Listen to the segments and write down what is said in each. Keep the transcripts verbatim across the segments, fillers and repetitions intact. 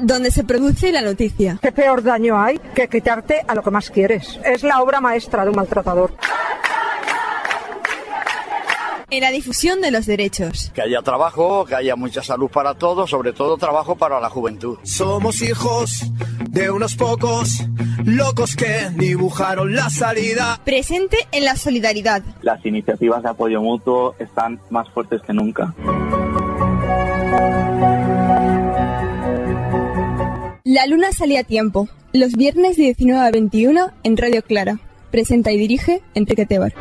donde se produce la noticia. ¿Qué peor daño hay que quitarte a lo que más quieres? Es la obra maestra de un maltratador. En la difusión de los derechos. Que haya trabajo, que haya mucha salud para todos, sobre todo trabajo para la juventud. Somos hijos de unos pocos locos que dibujaron la salida. Presente en la solidaridad. Las iniciativas de apoyo mutuo están más fuertes que nunca. La luna salía a tiempo. Los viernes de diecinueve a veintiuno en Radio Clara. Presenta y dirige Enrique Tebar.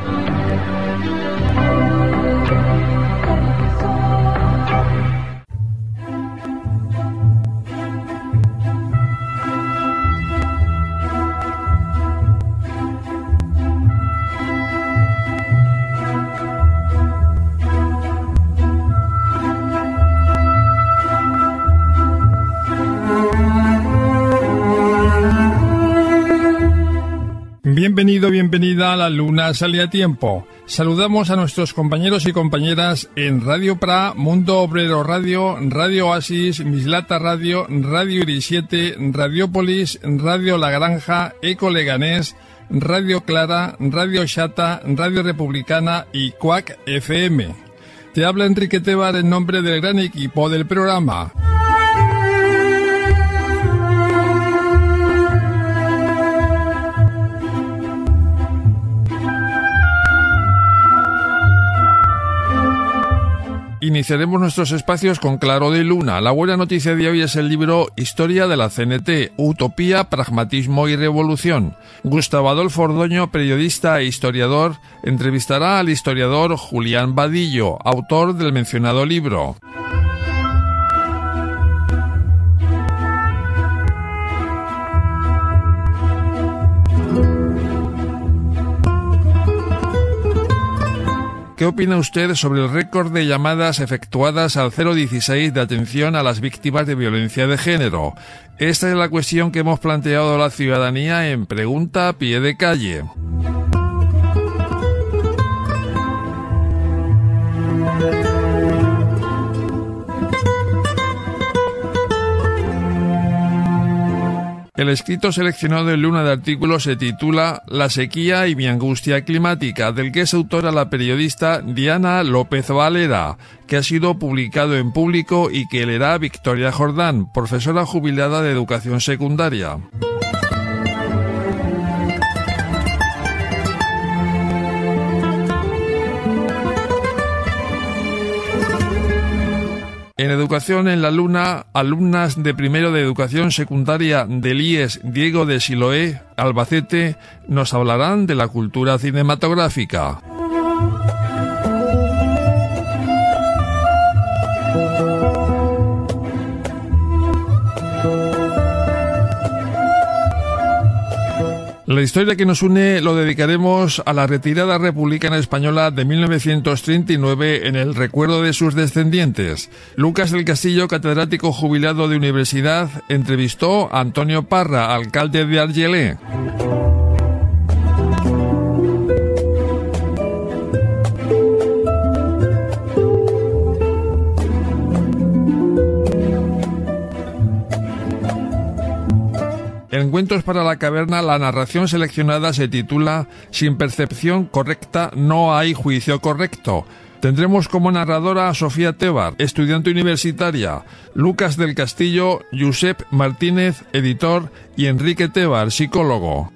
Bienvenido, bienvenida a La Luna Sale a Tiempo. Saludamos a nuestros compañeros y compañeras en Radio Pra, Mundo Obrero Radio, Radio Oasis, Mislata Radio, Radio Iri siete, Radiopolis, Radio La Granja, Eco Leganés, Radio Clara, Radio Xata, Radio Republicana y Cuac F M. Te habla Enrique Tebar en nombre del gran equipo del programa. Iniciaremos nuestros espacios con Claro de Luna. La buena noticia de hoy es el libro Historia de la C N T, Utopía, Pragmatismo y Revolución. Gustavo Adolfo Ordoño, periodista e historiador, entrevistará al historiador Julián Vadillo, autor del mencionado libro. ¿Qué opina usted sobre el récord de llamadas efectuadas al cero dieciséis de atención a las víctimas de violencia de género? Esta es la cuestión que hemos planteado a la ciudadanía en Pregunta a Pie de Calle. El escrito seleccionado en Luna de artículos se titula La sequía y mi angustia climática, del que es autora la periodista Diana López Valera, que ha sido publicado en Público y que leerá Victoria Jordán, profesora jubilada de educación secundaria. En Educación en la Luna, alumnas de primero de Educación Secundaria del I E S Diego de Siloé, Albacete, nos hablarán de la cultura cinematográfica. La historia que nos une lo dedicaremos a la retirada republicana española de mil novecientos treinta y nueve en el recuerdo de sus descendientes. Lucas del Castillo, catedrático jubilado de universidad, entrevistó a Antonio Parra, alcalde de Argelé. En Cuentos para la Caverna, la narración seleccionada se titula Sin percepción correcta no hay juicio correcto. Tendremos como narradora a Sofía Tebar, estudiante universitaria, Lucas del Castillo, Josep Martínez, editor, y Enrique Tebar, psicólogo.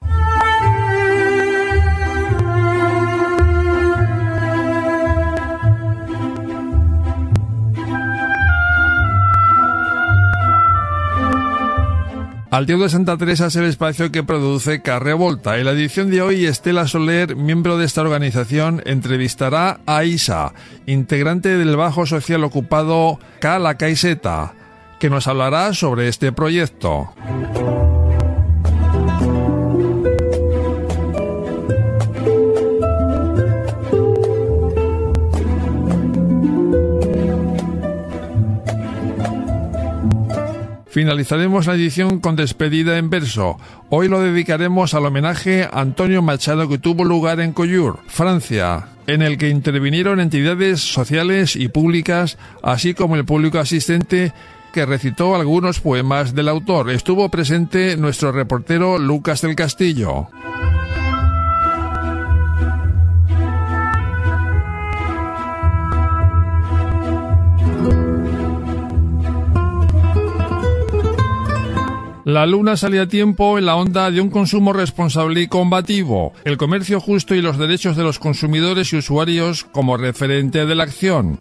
Al Tío de Santa Teresa es el espacio que produce Carre Volta. En la edición de hoy, Estela Soler, miembro de esta organización, entrevistará a Isa, integrante del bajo social ocupado Ca La Caiseta, que nos hablará sobre este proyecto. Finalizaremos la edición con despedida en verso. Hoy lo dedicaremos al homenaje a Antonio Machado que tuvo lugar en Collioure, Francia, en el que intervinieron entidades sociales y públicas, así como el público asistente, que recitó algunos poemas del autor. Estuvo presente nuestro reportero Lucas del Castillo. La luna sale a tiempo en la onda de un consumo responsable y combativo, el comercio justo y los derechos de los consumidores y usuarios como referente de la acción.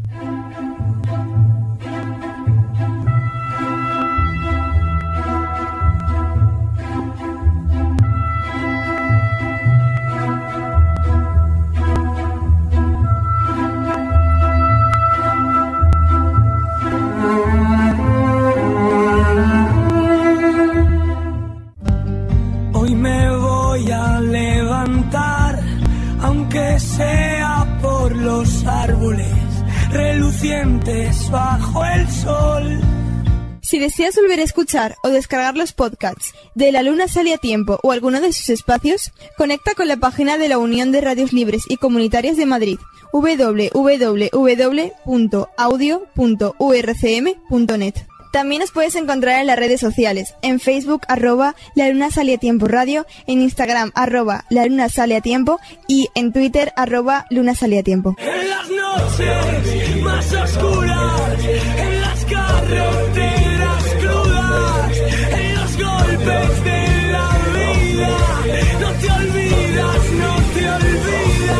Bajo el sol. Si deseas volver a escuchar o descargar los podcasts de La Luna Sale a Tiempo o alguno de sus espacios, conecta con la página de la Unión de Radios Libres y Comunitarias de Madrid, doble u doble u doble u punto audio punto u r c m punto net. También nos puedes encontrar en las redes sociales, en Facebook, arroba La Luna Sale a Tiempo Radio, en Instagram, arroba La Luna Sale a Tiempo y en Twitter, arroba Luna Sale a Tiempo. En las noches más oscuras, en las carreteras crudas, en los golpes de la vida, no te olvidas, no te olvidas.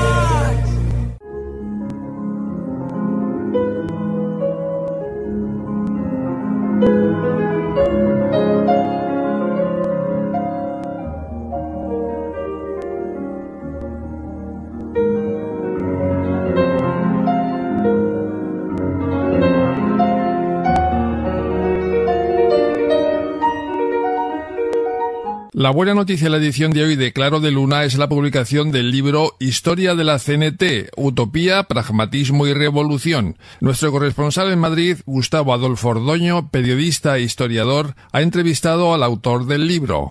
La buena noticia de la edición de hoy de Claro de Luna es la publicación del libro Historia de la C N T, Utopía, Pragmatismo y Revolución. Nuestro corresponsal en Madrid, Gustavo Adolfo Ordoño, periodista e historiador, ha entrevistado al autor del libro.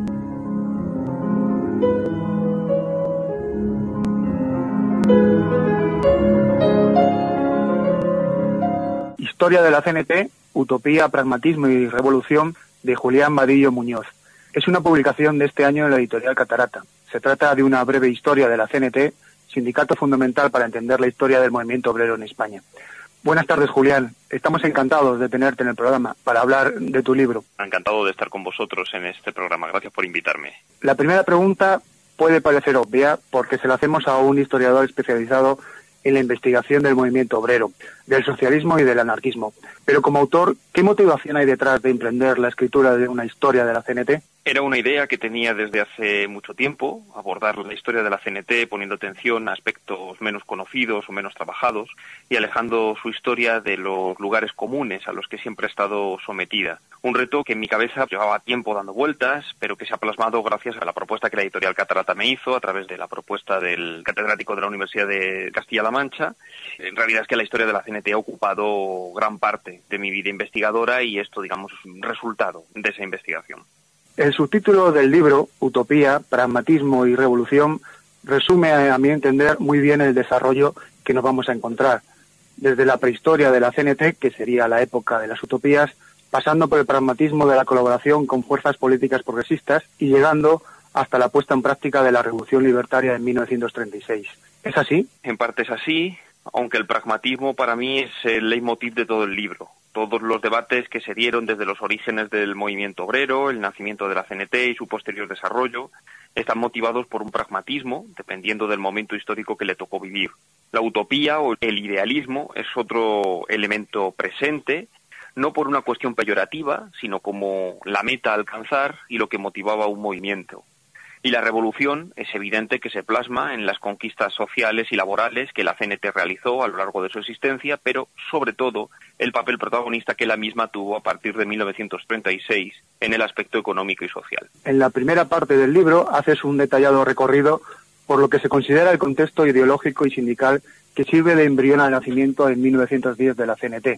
Historia de la C N T, Utopía, Pragmatismo y Revolución, de Julián Vadillo Muñoz. Es una publicación de este año en la editorial Catarata. Se trata de una breve historia de la C N T, sindicato fundamental para entender la historia del movimiento obrero en España. Buenas tardes, Julián. Estamos encantados de tenerte en el programa para hablar de tu libro. Encantado de estar con vosotros en este programa. Gracias por invitarme. La primera pregunta puede parecer obvia porque se la hacemos a un historiador especializado en la investigación del movimiento obrero, del socialismo y del anarquismo. Pero como autor, ¿qué motivación hay detrás de emprender la escritura de una historia de la C N T? Era una idea que tenía desde hace mucho tiempo, abordar la historia de la C N T poniendo atención a aspectos menos conocidos o menos trabajados y alejando su historia de los lugares comunes a los que siempre ha estado sometida. Un reto que en mi cabeza llevaba tiempo dando vueltas, pero que se ha plasmado gracias a la propuesta que la editorial Catarata me hizo, a través de la propuesta del catedrático de la Universidad de Castilla-La Mancha. En realidad es que la historia de la C N T ha ocupado gran parte de mi vida investigadora y esto, digamos, es un resultado de esa investigación. El subtítulo del libro, Utopía, Pragmatismo y Revolución, resume, a mi entender, muy bien el desarrollo que nos vamos a encontrar. Desde la prehistoria de la C N T, que sería la época de las utopías, pasando por el pragmatismo de la colaboración con fuerzas políticas progresistas y llegando hasta la puesta en práctica de la Revolución Libertaria en mil novecientos treinta y seis. ¿Es así? En parte es así, aunque el pragmatismo para mí es el leitmotiv de todo el libro. Todos los debates que se dieron desde los orígenes del movimiento obrero, el nacimiento de la C N T y su posterior desarrollo, están motivados por un pragmatismo, dependiendo del momento histórico que le tocó vivir. La utopía o el idealismo es otro elemento presente, no por una cuestión peyorativa, sino como la meta a alcanzar y lo que motivaba un movimiento. Y la revolución es evidente que se plasma en las conquistas sociales y laborales que la C N T realizó a lo largo de su existencia, pero sobre todo el papel protagonista que la misma tuvo a partir de mil novecientos treinta y seis en el aspecto económico y social. En la primera parte del libro haces un detallado recorrido por lo que se considera el contexto ideológico y sindical que sirve de embrión al nacimiento en mil novecientos diez de la C N T.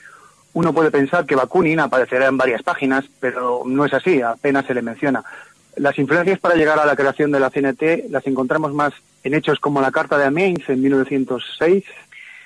Uno puede pensar que Bakunin aparecerá en varias páginas, pero no es así, apenas se le menciona. Las influencias para llegar a la creación de la C N T las encontramos más en hechos como la Carta de Amiens en mil novecientos seis.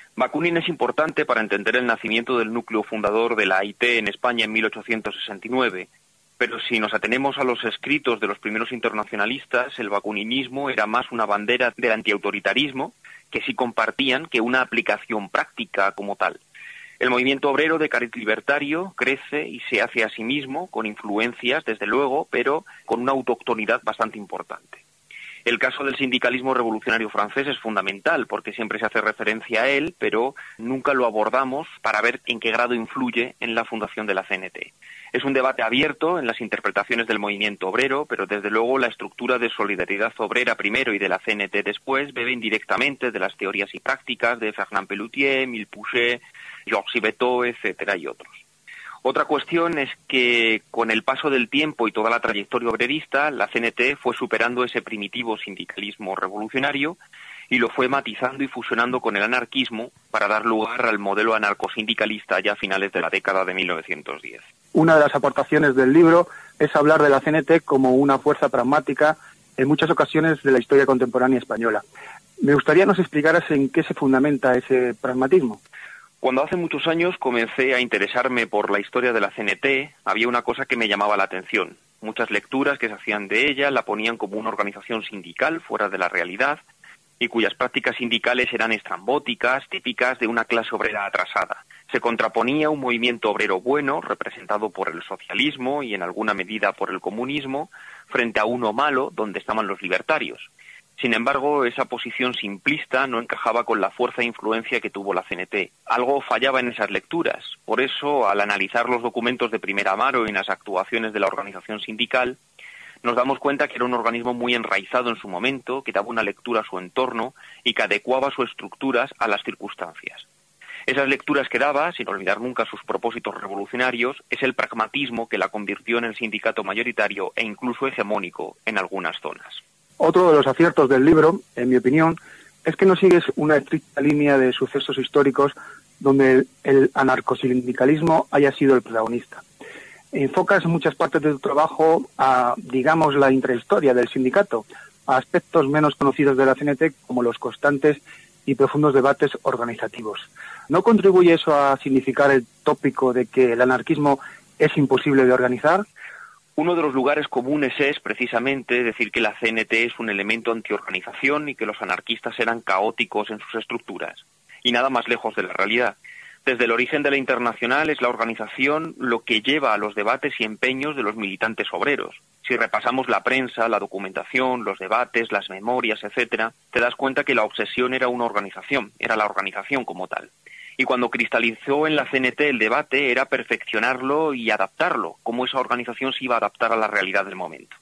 Bakunin es importante para entender el nacimiento del núcleo fundador de la A I T en España en mil ochocientos sesenta y nueve, pero si nos atenemos a los escritos de los primeros internacionalistas, el bakuninismo era más una bandera del antiautoritarismo que sí compartían que una aplicación práctica como tal. El movimiento obrero de cariz libertario crece y se hace a sí mismo, con influencias, desde luego, pero con una autoctonidad bastante importante. El caso del sindicalismo revolucionario francés es fundamental porque siempre se hace referencia a él, pero nunca lo abordamos para ver en qué grado influye en la fundación de la C N T. Es un debate abierto en las interpretaciones del movimiento obrero, pero desde luego la estructura de Solidaridad Obrera primero y de la C N T después bebe indirectamente de las teorías y prácticas de Fernand Pelloutier, Emile Pouchet, Georges Sivetot, etcétera y otros. Otra cuestión es que con el paso del tiempo y toda la trayectoria obrerista, la C N T fue superando ese primitivo sindicalismo revolucionario y lo fue matizando y fusionando con el anarquismo para dar lugar al modelo anarcosindicalista ya a finales de la década de mil novecientos diez. Una de las aportaciones del libro es hablar de la C N T como una fuerza pragmática en muchas ocasiones de la historia contemporánea española. Me gustaría nos explicaras en qué se fundamenta ese pragmatismo. Cuando hace muchos años comencé a interesarme por la historia de la C N T, había una cosa que me llamaba la atención. Muchas lecturas que se hacían de ella la ponían como una organización sindical fuera de la realidad y cuyas prácticas sindicales eran estrambóticas, típicas de una clase obrera atrasada. Se contraponía un movimiento obrero bueno, representado por el socialismo y en alguna medida por el comunismo, frente a uno malo, donde estaban los libertarios. Sin embargo, esa posición simplista no encajaba con la fuerza e influencia que tuvo la C N T. Algo fallaba en esas lecturas. Por eso, al analizar los documentos de primera mano y las actuaciones de la organización sindical, nos damos cuenta que era un organismo muy enraizado en su momento, que daba una lectura a su entorno y que adecuaba sus estructuras a las circunstancias. Esas lecturas que daba, sin olvidar nunca sus propósitos revolucionarios, es el pragmatismo que la convirtió en el sindicato mayoritario e incluso hegemónico en algunas zonas. Otro de los aciertos del libro, en mi opinión, es que no sigues una estricta línea de sucesos históricos donde el, el anarcosindicalismo haya sido el protagonista. Enfocas muchas partes de tu trabajo a, digamos, la intrahistoria del sindicato, a aspectos menos conocidos de la C N T como los constantes y profundos debates organizativos. ¿No contribuye eso a significar el tópico de que el anarquismo es imposible de organizar? Uno de los lugares comunes es, precisamente, decir que la C N T es un elemento antiorganización y que los anarquistas eran caóticos en sus estructuras. Y nada más lejos de la realidad. Desde el origen de la Internacional es la organización lo que lleva a los debates y empeños de los militantes obreros. Si repasamos la prensa, la documentación, los debates, las memorias, etcétera, te das cuenta que la obsesión era una organización, era la organización como tal. Y cuando cristalizó en la C N T el debate era perfeccionarlo y adaptarlo, cómo esa organización se iba a adaptar a la realidad del momento.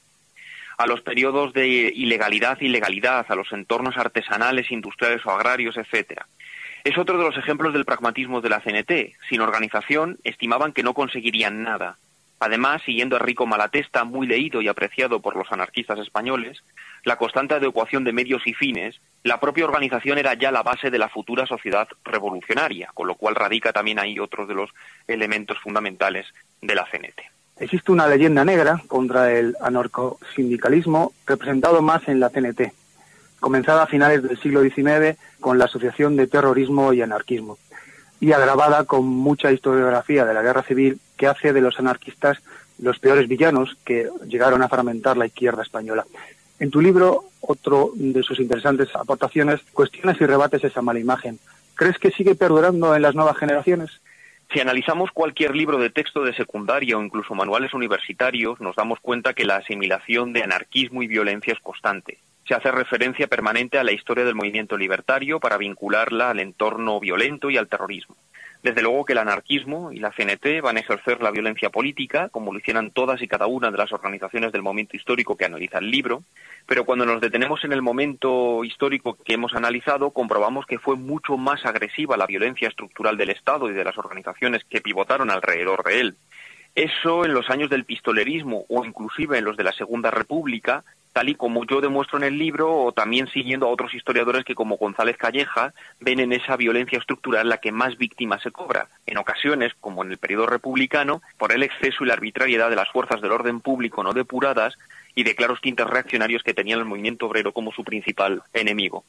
A los periodos de ilegalidad y legalidad, a los entornos artesanales, industriales o agrarios, etcétera. Es otro de los ejemplos del pragmatismo de la C N T. Sin organización, estimaban que no conseguirían nada. Además, siguiendo a Rico Malatesta, muy leído y apreciado por los anarquistas españoles, la constante adecuación de medios y fines, la propia organización era ya la base de la futura sociedad revolucionaria, con lo cual radica también ahí otro de los elementos fundamentales de la C N T. Existe una leyenda negra contra el anarcosindicalismo representado más en la C N T, comenzada a finales del siglo diecinueve con la Asociación de Terrorismo y Anarquismo, y agravada con mucha historiografía de la Guerra Civil que hace de los anarquistas los peores villanos que llegaron a fragmentar la izquierda española. En tu libro, otro de sus interesantes aportaciones, cuestionas y rebates esa mala imagen. ¿Crees que sigue perdurando en las nuevas generaciones? Si analizamos cualquier libro de texto de secundaria o incluso manuales universitarios, nos damos cuenta que la asimilación de anarquismo y violencia es constante. Se hace referencia permanente a la historia del movimiento libertario para vincularla al entorno violento y al terrorismo. Desde luego que el anarquismo y la C N T van a ejercer la violencia política, como lo hicieran todas y cada una de las organizaciones del momento histórico que analiza el libro, pero cuando nos detenemos en el momento histórico que hemos analizado, comprobamos que fue mucho más agresiva la violencia estructural del Estado y de las organizaciones que pivotaron alrededor de él. Eso en los años del pistolerismo o inclusive en los de la Segunda República, tal y como yo demuestro en el libro, o también siguiendo a otros historiadores que, como González Calleja, ven en esa violencia estructural la que más víctimas se cobra. En ocasiones, como en el periodo republicano, por el exceso y la arbitrariedad de las fuerzas del orden público no depuradas y de claros tintes reaccionarios que tenían el movimiento obrero como su principal enemigo.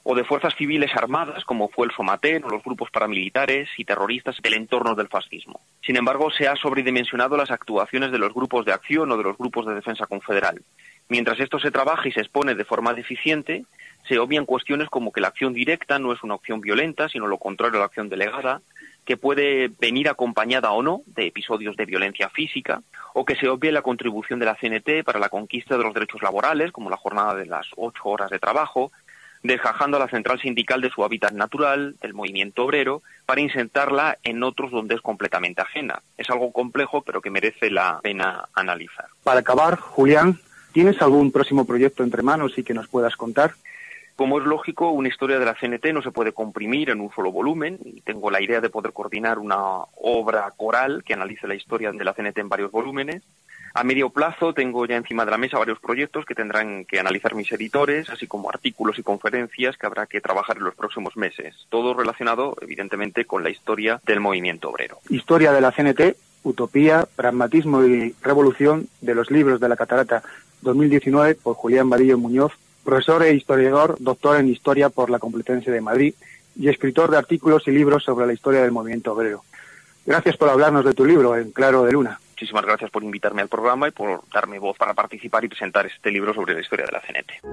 o de fuerzas civiles armadas, como fue el Somatén o los grupos paramilitares y terroristas del entorno del fascismo. Sin embargo, se ha sobredimensionado las actuaciones de los grupos de acción o de los grupos de defensa confederal. Mientras esto se trabaja y se expone de forma deficiente, se obvian cuestiones como que la acción directa no es una acción violenta, sino lo contrario a la acción delegada, que puede venir acompañada o no de episodios de violencia física, o que se obvie la contribución de la C N T para la conquista de los derechos laborales, como la jornada de las ocho horas de trabajo, desgajando a la central sindical de su hábitat natural, el movimiento obrero, para insertarla en otros donde es completamente ajena. Es algo complejo, pero que merece la pena analizar. Para acabar, Julián, ¿tienes algún próximo proyecto entre manos y que nos puedas contar? Como es lógico, una historia de la C N T no se puede comprimir en un solo volumen, y tengo la idea de poder coordinar una obra coral que analice la historia de la C N T en varios volúmenes. A medio plazo tengo ya encima de la mesa varios proyectos que tendrán que analizar mis editores, así como artículos y conferencias que habrá que trabajar en los próximos meses. Todo relacionado, evidentemente, con la historia del movimiento obrero. Historia de la C N T, Utopía, Pragmatismo y Revolución de los libros de la Catarata dos mil diecinueve por Julián Vadillo Muñoz, profesor e historiador, doctor en Historia por la Complutense de Madrid y escritor de artículos y libros sobre la historia del movimiento obrero. Gracias por hablarnos de tu libro, En Claro de Luna. Muchísimas gracias por invitarme al programa y por darme voz para participar y presentar este libro sobre la historia de la C N T.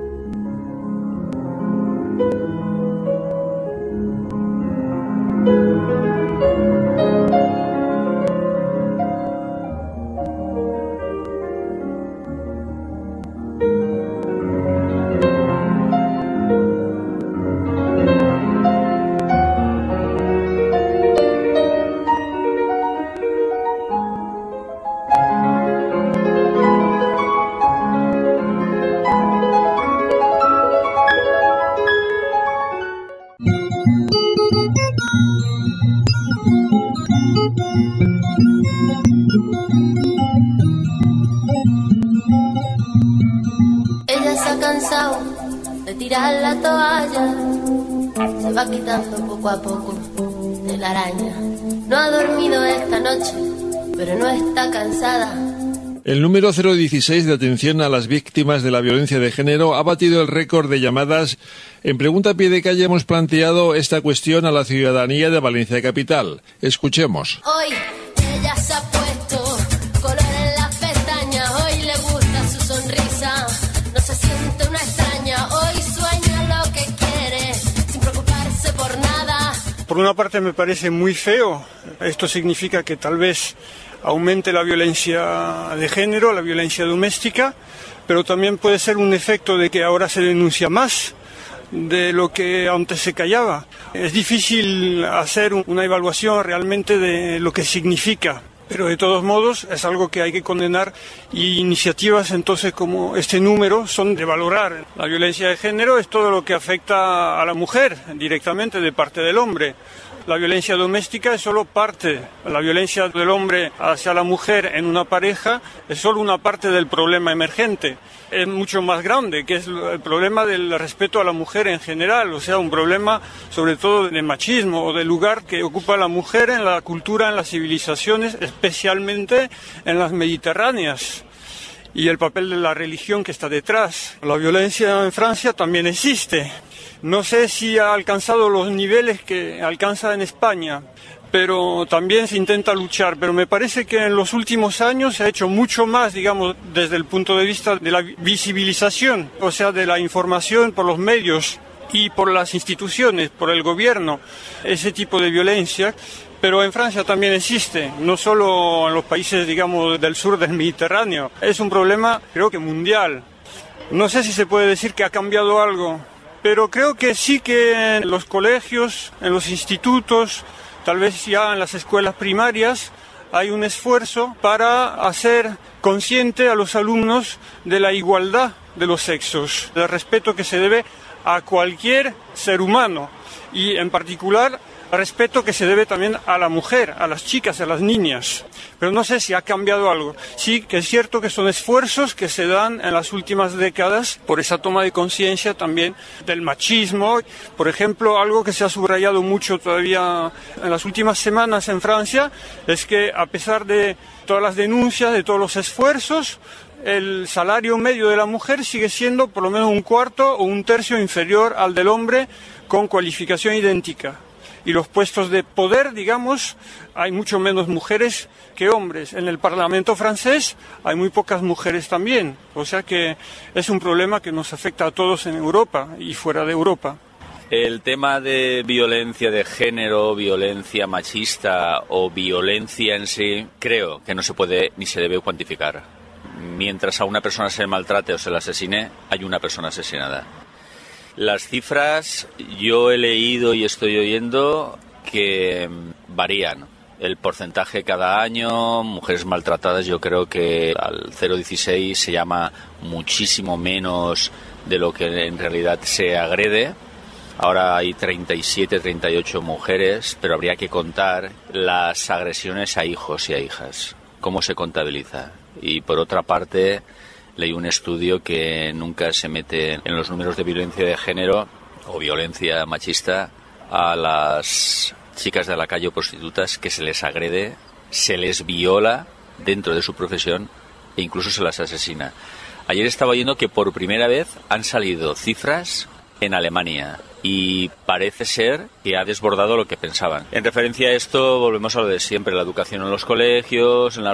La toalla se va quitando poco a poco de la araña. No ha dormido esta noche, pero no está cansada. El número cero dieciséis de atención a las víctimas de la violencia de género ha batido el récord de llamadas. En Pregunta a Pie de Calle hemos planteado esta cuestión a la ciudadanía de Valencia Capital. Escuchemos. Hoy ella se ha puesto color en las pestañas, hoy le gusta su sonrisa, no se siente una extraña, hoy sueña lo que quiere, sin preocuparse por nada. Por una parte me parece muy feo, esto significa que tal vez aumente la violencia de género, la violencia doméstica, pero también puede ser un efecto de que ahora se denuncia más de lo que antes se callaba. Es difícil hacer una evaluación realmente de lo que significa, pero de todos modos es algo que hay que condenar, y iniciativas entonces como este número son de valorar. La violencia de género es todo lo que afecta a la mujer directamente de parte del hombre. La violencia doméstica es solo parte. La violencia del hombre hacia la mujer en una pareja es solo una parte del problema emergente. Es mucho más grande, que es el problema del respeto a la mujer en general, o sea, un problema sobre todo de machismo o del lugar que ocupa la mujer en la cultura, en las civilizaciones, especialmente en las mediterráneas, y el papel de la religión que está detrás. La violencia en Francia también existe. No sé si ha alcanzado los niveles que alcanza en España, pero también se intenta luchar. Pero me parece que en los últimos años se ha hecho mucho más, digamos, desde el punto de vista de la visibilización, o sea, de la información por los medios y por las instituciones, por el gobierno, ese tipo de violencia. Pero en Francia también existe, no solo en los países, digamos, del sur del Mediterráneo. Es un problema, creo que mundial. No sé si se puede decir que ha cambiado algo, pero creo que sí, que en los colegios, en los institutos, tal vez ya en las escuelas primarias, hay un esfuerzo para hacer consciente a los alumnos de la igualdad de los sexos, del respeto que se debe a cualquier ser humano, y en particular respeto que se debe también a la mujer, a las chicas, a las niñas. Pero no sé si ha cambiado algo. Sí que es cierto que son esfuerzos que se dan en las últimas décadas por esa toma de conciencia también del machismo. Por ejemplo, algo que se ha subrayado mucho todavía en las últimas semanas en Francia es que, a pesar de todas las denuncias, de todos los esfuerzos, el salario medio de la mujer sigue siendo por lo menos un cuarto o un tercio inferior al del hombre con cualificación idéntica. Y los puestos de poder, digamos, hay mucho menos mujeres que hombres. En el Parlamento francés hay muy pocas mujeres también. O sea que es un problema que nos afecta a todos en Europa y fuera de Europa. El tema de violencia de género, violencia machista o violencia en sí, creo que no se puede ni se debe cuantificar. Mientras a una persona se le maltrate o se la asesine, hay una persona asesinada. Las cifras, yo he leído y estoy oyendo que varían. El porcentaje cada año, mujeres maltratadas, yo creo que al cero coma dieciséis se llama muchísimo menos de lo que en realidad se agrede. Ahora hay treinta y siete, treinta y ocho mujeres, pero habría que contar las agresiones a hijos y a hijas. ¿Cómo se contabiliza? Y por otra parte, leí un estudio que nunca se mete en los números de violencia de género o violencia machista a las chicas de la calle o prostitutas, que se les agrede, se les viola dentro de su profesión e incluso se las asesina. Ayer estaba oyendo que por primera vez han salido cifras en Alemania y parece ser que ha desbordado lo que pensaban. En referencia a esto, volvemos a lo de siempre, la educación en los colegios, en las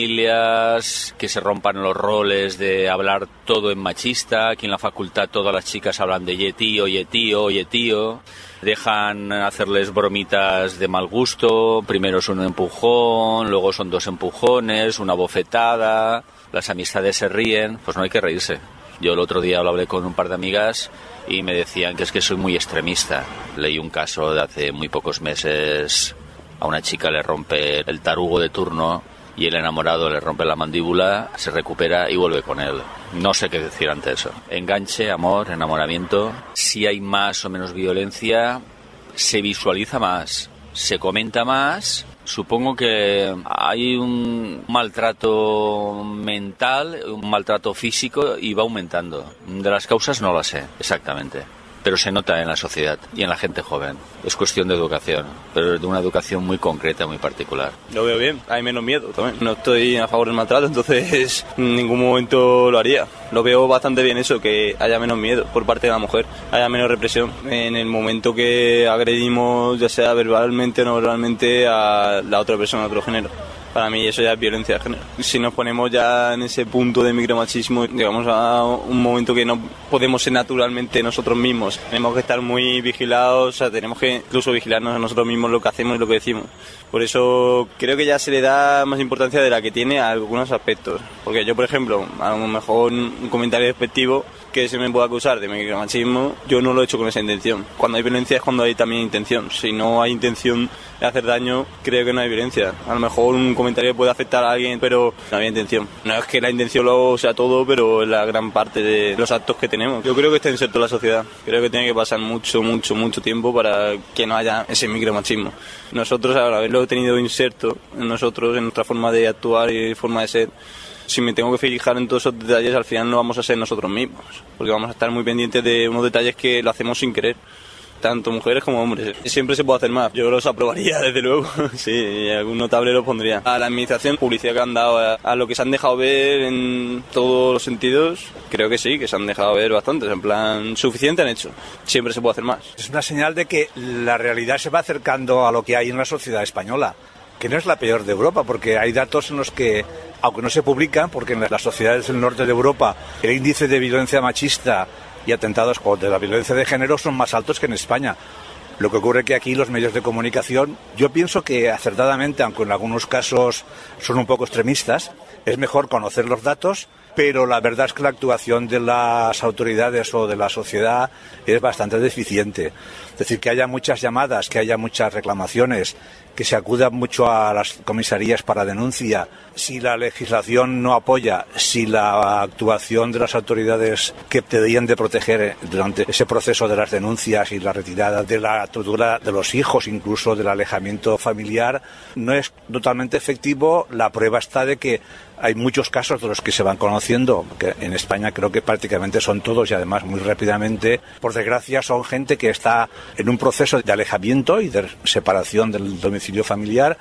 familias, que se rompan los roles de hablar todo en machista, aquí en la facultad todas las chicas hablan de ye tío, ye tío, ye tío, dejan hacerles bromitas de mal gusto, primero es un empujón, luego son dos empujones, una bofetada, las amistades se ríen, pues no hay que reírse. Yo el otro día lo hablé con un par de amigas y me decían que es que soy muy extremista. Leí un caso de hace muy pocos meses, a una chica le rompe el tarugo de turno y el enamorado le rompe la mandíbula, se recupera y vuelve con él. No sé qué decir ante eso. Enganche, amor, enamoramiento. Si hay más o menos violencia, se visualiza más, se comenta más. Supongo que hay un maltrato mental, un maltrato físico y va aumentando. De las causas no las sé exactamente, pero se nota en la sociedad y en la gente joven. Es cuestión de educación, pero de una educación muy concreta, muy particular. Lo veo bien, hay menos miedo también. No estoy a favor del maltrato, entonces en ningún momento lo haría. Lo veo bastante bien eso, que haya menos miedo por parte de la mujer, haya menos represión. En el momento que agredimos, ya sea verbalmente o no verbalmente, a la otra persona, a otro género. Para mí eso ya es violencia de género. Si nos ponemos ya en ese punto de micromachismo, llegamos a un momento que no podemos ser naturalmente nosotros mismos. Tenemos que estar muy vigilados, o sea, tenemos que incluso vigilarnos a nosotros mismos lo que hacemos y lo que decimos. Por eso creo que ya se le da más importancia de la que tiene a algunos aspectos. Porque yo, por ejemplo, a lo mejor un comentario despectivo que se me puede acusar de micromachismo, yo no lo he hecho con esa intención. Cuando hay violencia es cuando hay también intención. Si no hay intención de hacer daño, creo que no hay violencia. A lo mejor un comentario puede afectar a alguien, pero no había intención. No es que la intención lo sea todo, pero es la gran parte de los actos que tenemos. Yo creo que está inserto en la sociedad. Creo que tiene que pasar mucho, mucho, mucho tiempo para que no haya ese micromachismo. Nosotros, al haberlo tenido inserto en nosotros, en nuestra forma de actuar y forma de ser, si me tengo que fijar en todos esos detalles, al final no vamos a ser nosotros mismos, porque vamos a estar muy pendientes de unos detalles que lo hacemos sin querer, tanto mujeres como hombres. Siempre se puede hacer más, yo los aprobaría desde luego, sí, algún notable lo pondría. A la administración, publicidad que han dado, a, a lo que se han dejado ver en todos los sentidos, creo que sí, que se han dejado ver bastante, en plan, suficiente han hecho, siempre se puede hacer más. Es una señal de que la realidad se va acercando a lo que hay en la sociedad española, que no es la peor de Europa, porque hay datos en los que, aunque no se publican, porque en las sociedades del norte de Europa el índice de violencia machista y atentados de la violencia de género son más altos que en España. Lo que ocurre que aquí los medios de comunicación, yo pienso que acertadamente, aunque en algunos casos son un poco extremistas, es mejor conocer los datos, pero la verdad es que la actuación de las autoridades o de la sociedad es bastante deficiente. Es decir, que haya muchas llamadas, que haya muchas reclamaciones, que se acuda mucho a las comisarías para denuncia. Si la legislación no apoya, si la actuación de las autoridades que deberían de proteger durante ese proceso de las denuncias y la retirada de la tortura de los hijos, incluso del alejamiento familiar, no es totalmente efectivo, la prueba está de que hay muchos casos de los que se van conociendo, que en España creo que prácticamente son todos y además muy rápidamente, por desgracia son gente que está en un proceso de alejamiento y de separación del domicilio familiar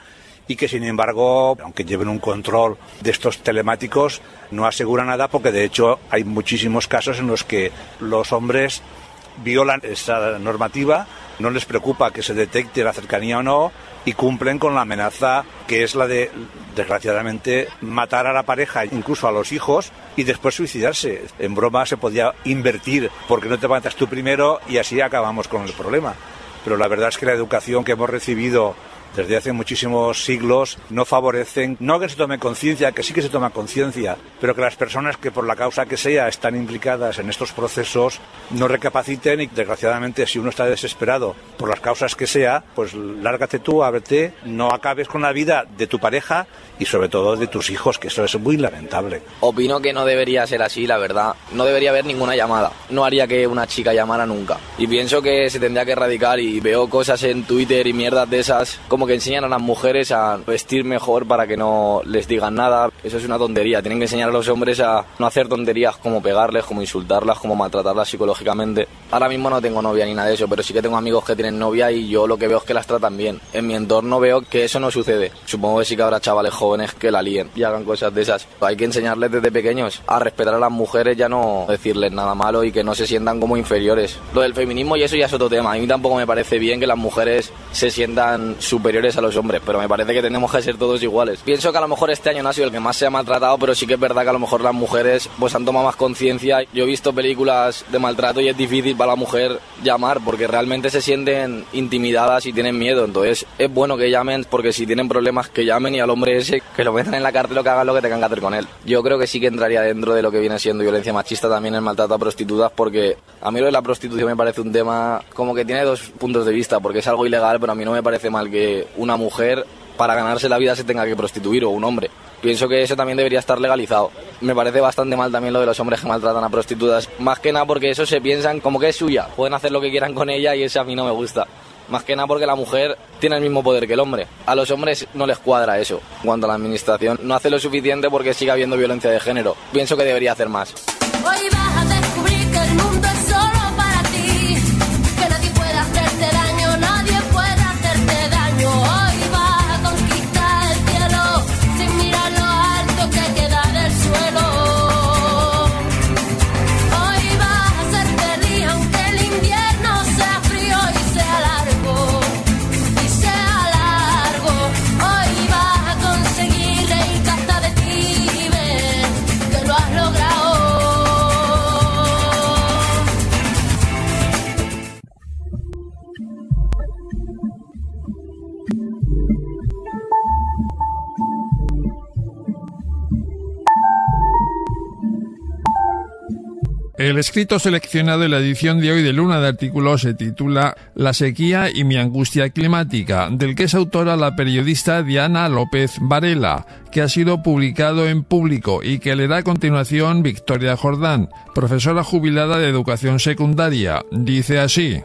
y que sin embargo, aunque lleven un control de estos telemáticos, no asegura nada, porque de hecho hay muchísimos casos en los que los hombres violan esa normativa, no les preocupa que se detecte la cercanía o no, y cumplen con la amenaza que es la de, desgraciadamente, matar a la pareja, incluso a los hijos, y después suicidarse. En broma se podía invertir, porque no te matas tú primero, y así acabamos con el problema. Pero la verdad es que la educación que hemos recibido desde hace muchísimos siglos no favorecen, no que se tome conciencia, que sí que se toma conciencia, pero que las personas que por la causa que sea están implicadas en estos procesos no recapaciten, y desgraciadamente si uno está desesperado por las causas que sea, pues lárgate tú, ábrete, no acabes con la vida de tu pareja y sobre todo de tus hijos, que eso es muy lamentable. Opino que no debería ser así, la verdad. No debería haber ninguna llamada. No haría que una chica llamara nunca. Y pienso que se tendría que erradicar, y veo cosas en Twitter y mierdas de esas como que enseñan a las mujeres a vestir mejor para que no les digan nada. Eso es una tontería. Tienen que enseñar a los hombres a no hacer tonterías como pegarles, como insultarlas, como maltratarlas psicológicamente. Ahora mismo no tengo novia ni nada de eso, pero sí que tengo amigos que tienen novia y yo lo que veo es que las tratan bien. En mi entorno veo que eso no sucede. Supongo que sí que habrá chavales jóvenes que la líen y hagan cosas de esas. Hay que enseñarles desde pequeños a respetar a las mujeres, ya no decirles nada malo y que no se sientan como inferiores. Lo del feminismo y eso ya es otro tema. A mí tampoco me parece bien que las mujeres se sientan superiores a los hombres, pero me parece que tenemos que ser todos iguales. Pienso que a lo mejor este año no ha sido el que más se ha maltratado, pero sí que es verdad que a lo mejor las mujeres pues han tomado más conciencia. Yo he visto películas de maltrato y es difícil para la mujer llamar porque realmente se sienten intimidadas y tienen miedo. Entonces es bueno que llamen, porque si tienen problemas que llamen, y al hombre ese que lo metan en la cárcel o que hagan lo que tengan que hacer con él. Yo creo que sí que entraría dentro de lo que viene siendo violencia machista también el maltrato a prostitutas, porque a mí lo de la prostitución me parece un tema como que tiene dos puntos de vista, porque es algo ilegal, pero a mí no me parece mal que una mujer para ganarse la vida se tenga que prostituir, o un hombre. Pienso que eso también debería estar legalizado. Me parece bastante mal también lo de los hombres que maltratan a prostitutas, más que nada porque eso se piensan como que es suya, pueden hacer lo que quieran con ella y eso a mí no me gusta. Más que nada porque la mujer tiene el mismo poder que el hombre. A los hombres no les cuadra eso. En cuanto a la administración, no hace lo suficiente porque sigue habiendo violencia de género. Pienso que debería hacer más. Hoy vas a descubrir que el mundo es solo para ti, que nadie puede hacerte daño, nadie puede hacerte daño. Hoy vas a conquistar el cielo sin mirar lo alto que queda del suelo. Hoy vas a ser feliz aunque el invierno sea frío y sea largo, y sea largo. Hoy vas a conseguir reírte hasta de ti y ver que lo has logrado. El escrito seleccionado en la edición de hoy de Luna de Artículos se titula La sequía y mi angustia climática, del que es autora la periodista Diana López Varela, que ha sido publicado en Público y que leerá a continuación Victoria Jordán, profesora jubilada de educación secundaria. Dice así: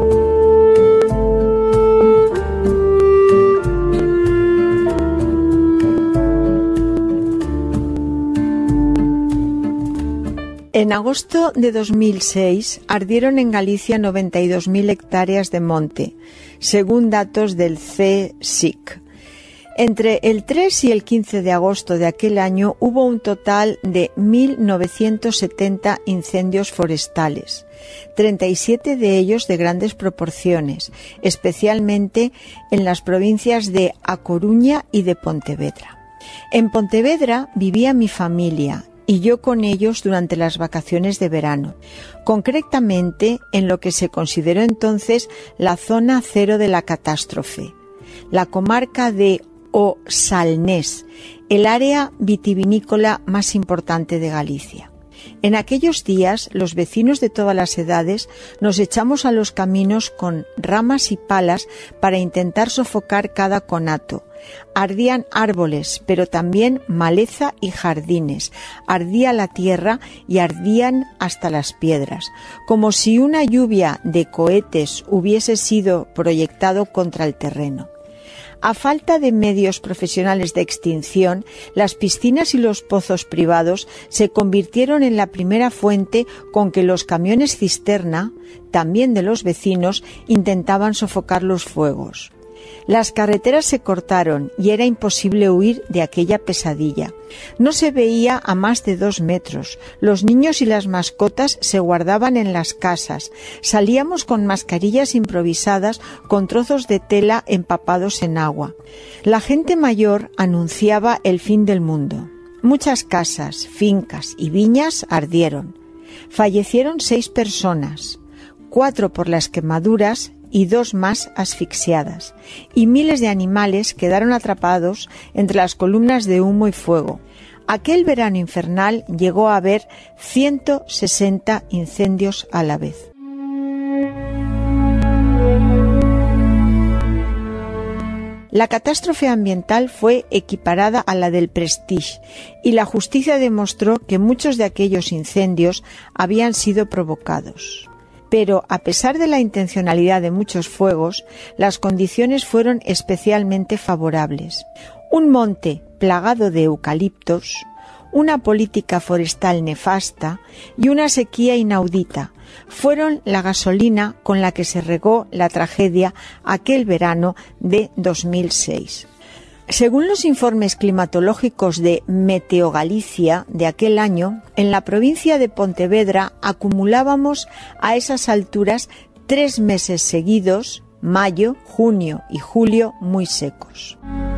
En agosto de dos mil seis ardieron en Galicia noventa y dos mil hectáreas de monte, según datos del C S I C. Entre el tres y el quince de agosto de aquel año hubo un total de mil novecientos setenta incendios forestales, treinta y siete de ellos de grandes proporciones, especialmente en las provincias de A Coruña y de Pontevedra. En Pontevedra vivía mi familia y yo con ellos durante las vacaciones de verano, concretamente en lo que se consideró entonces la zona cero de la catástrofe, la comarca de O Salnés, el área vitivinícola más importante de Galicia. En aquellos días, los vecinos de todas las edades nos echamos a los caminos con ramas y palas para intentar sofocar cada conato. Ardían árboles, pero también maleza y jardines. Ardía la tierra y ardían hasta las piedras, como si una lluvia de cohetes hubiese sido proyectado contra el terreno. A falta de medios profesionales de extinción, las piscinas y los pozos privados se convirtieron en la primera fuente con que los camiones cisterna, también de los vecinos, intentaban sofocar los fuegos. Las carreteras se cortaron y era imposible huir de aquella pesadilla. No se veía a más de dos metros. Los niños y las mascotas se guardaban en las casas. Salíamos con mascarillas improvisadas con trozos de tela empapados en agua. La gente mayor anunciaba el fin del mundo. Muchas casas, fincas y viñas ardieron. Fallecieron seis personas, cuatro por las quemaduras y dos más asfixiadas, y miles de animales quedaron atrapados entre las columnas de humo y fuego. Aquel verano infernal llegó a haber ciento sesenta incendios a la vez. La catástrofe ambiental fue equiparada a la del Prestige y la justicia demostró que muchos de aquellos incendios habían sido provocados. Pero, a pesar de la intencionalidad de muchos fuegos, las condiciones fueron especialmente favorables. Un monte plagado de eucaliptos, una política forestal nefasta y una sequía inaudita fueron la gasolina con la que se regó la tragedia aquel verano de dos mil seis. Según los informes climatológicos de Meteogalicia de aquel año, en la provincia de Pontevedra acumulábamos a esas alturas tres meses seguidos, mayo, junio y julio, muy secos.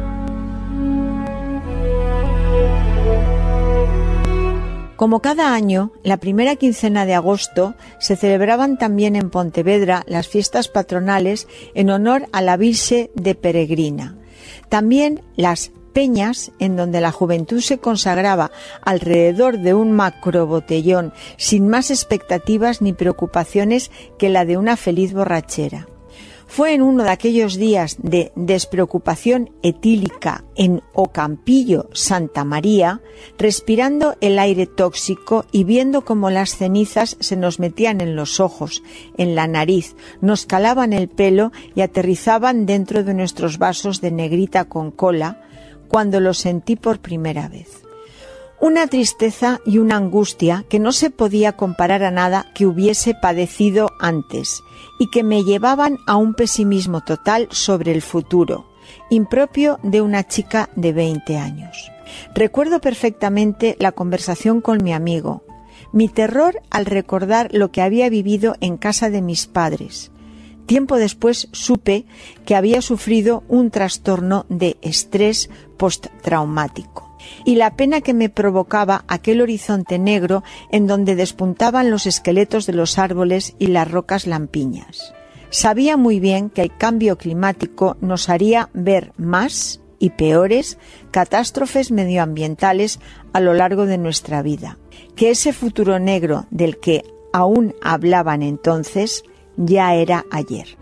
Como cada año, la primera quincena de agosto se celebraban también en Pontevedra las fiestas patronales en honor a la Virxe de Peregrina. También las peñas, en donde la juventud se consagraba alrededor de un macrobotellón sin más expectativas ni preocupaciones que la de una feliz borrachera. Fue en uno de aquellos días de despreocupación etílica en Ocampillo, Santa María, respirando el aire tóxico y viendo cómo las cenizas se nos metían en los ojos, en la nariz, nos calaban el pelo y aterrizaban dentro de nuestros vasos de negrita con cola, cuando lo sentí por primera vez. Una tristeza y una angustia que no se podía comparar a nada que hubiese padecido antes y que me llevaban a un pesimismo total sobre el futuro, impropio de una chica de veinte años. Recuerdo perfectamente la conversación con mi amigo, mi terror al recordar lo que había vivido en casa de mis padres. Tiempo después supe que había sufrido un trastorno de estrés postraumático y la pena que me provocaba aquel horizonte negro en donde despuntaban los esqueletos de los árboles y las rocas lampiñas. Sabía muy bien que el cambio climático nos haría ver más y peores catástrofes medioambientales a lo largo de nuestra vida, que ese futuro negro del que aún hablaban entonces ya era ayer.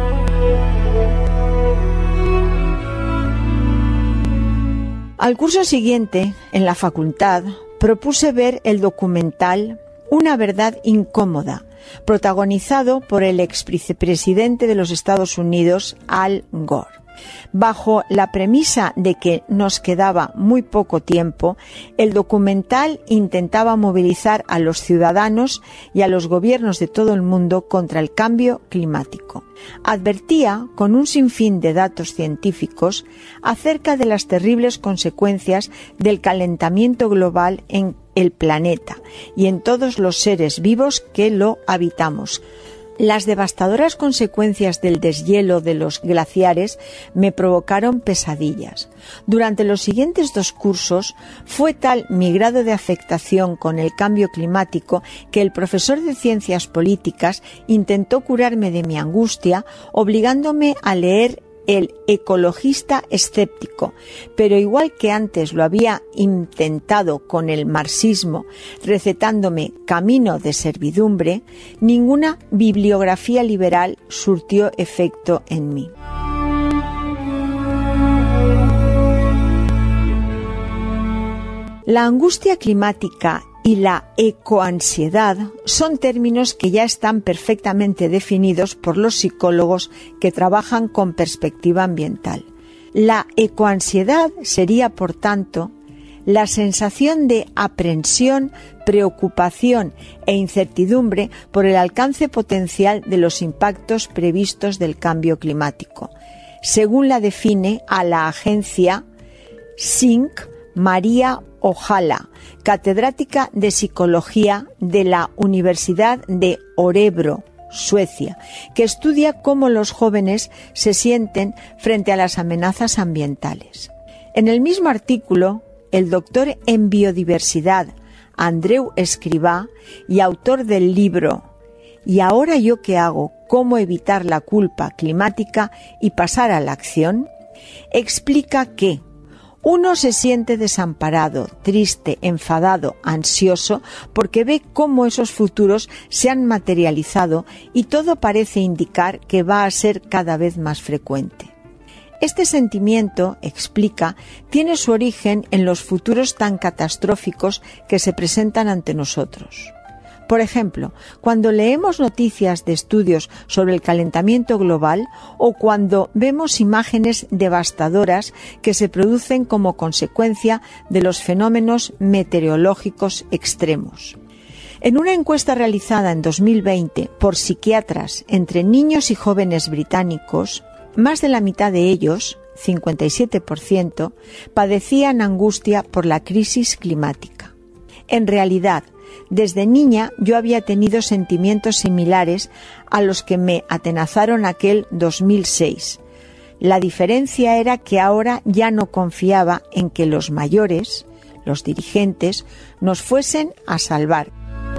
Al curso siguiente, en la facultad, propuse ver el documental Una verdad incómoda, protagonizado por el ex vicepresidente de los Estados Unidos, Al Gore. Bajo la premisa de que nos quedaba muy poco tiempo, el documental intentaba movilizar a los ciudadanos y a los gobiernos de todo el mundo contra el cambio climático. Advertía, con un sinfín de datos científicos, acerca de las terribles consecuencias del calentamiento global en el planeta y en todos los seres vivos que lo habitamos. Las devastadoras consecuencias del deshielo de los glaciares me provocaron pesadillas. Durante los siguientes dos cursos fue tal mi grado de afectación con el cambio climático que el profesor de Ciencias Políticas intentó curarme de mi angustia obligándome a leer El ecologista escéptico, pero igual que antes lo había intentado con el marxismo, recetándome Camino de servidumbre, ninguna bibliografía liberal surtió efecto en mí. La angustia climática y la ecoansiedad son términos que ya están perfectamente definidos por los psicólogos que trabajan con perspectiva ambiental. La ecoansiedad sería, por tanto, la sensación de aprensión, preocupación e incertidumbre por el alcance potencial de los impactos previstos del cambio climático. según la define a la agencia S I N C María Ojala, catedrática de Psicología de la Universidad de Örebro, Suecia, que estudia cómo los jóvenes se sienten frente a las amenazas ambientales. En el mismo artículo, el doctor en biodiversidad Andreu Escrivá, y autor del libro ¿Y ahora yo qué hago? ¿Cómo evitar la culpa climática y pasar a la acción?, explica que uno se siente desamparado, triste, enfadado, ansioso, porque ve cómo esos futuros se han materializado y todo parece indicar que va a ser cada vez más frecuente. Este sentimiento, explica, tiene su origen en los futuros tan catastróficos que se presentan ante nosotros. Por ejemplo, cuando leemos noticias de estudios sobre el calentamiento global o cuando vemos imágenes devastadoras que se producen como consecuencia de los fenómenos meteorológicos extremos. En una encuesta realizada en dos mil veinte por psiquiatras entre niños y jóvenes británicos, más de la mitad de ellos, cincuenta y siete por ciento, padecían angustia por la crisis climática. En realidad, desde niña yo había tenido sentimientos similares a los que me atenazaron aquel dos mil seis. La diferencia era que ahora ya no confiaba en que los mayores, los dirigentes, nos fuesen a salvar.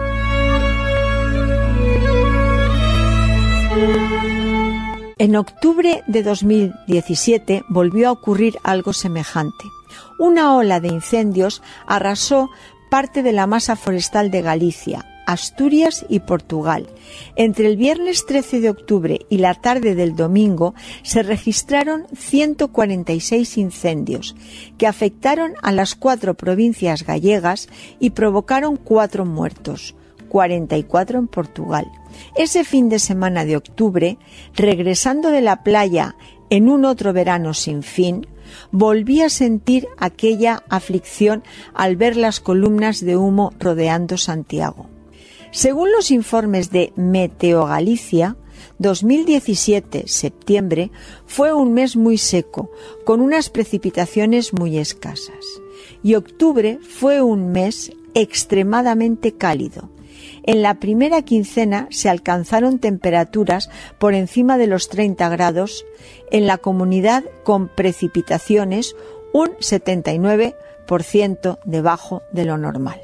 En octubre de dos mil diecisiete volvió a ocurrir algo semejante. Una ola de incendios arrasó parte de la masa forestal de Galicia, Asturias y Portugal. Entre el viernes trece de octubre y la tarde del domingo se registraron ciento cuarenta y seis incendios que afectaron a las cuatro provincias gallegas y provocaron cuatro muertos, cuarenta y cuatro en Portugal. Ese fin de semana de octubre, regresando de la playa en un otro verano sin fin, volví a sentir aquella aflicción al ver las columnas de humo rodeando Santiago. Según los informes de Meteo Galicia, dos mil diecisiete, septiembre, fue un mes muy seco, con unas precipitaciones muy escasas. Y octubre fue un mes extremadamente cálido. En la primera quincena se alcanzaron temperaturas por encima de los treinta grados en la comunidad, con precipitaciones un setenta y nueve por ciento debajo de lo normal.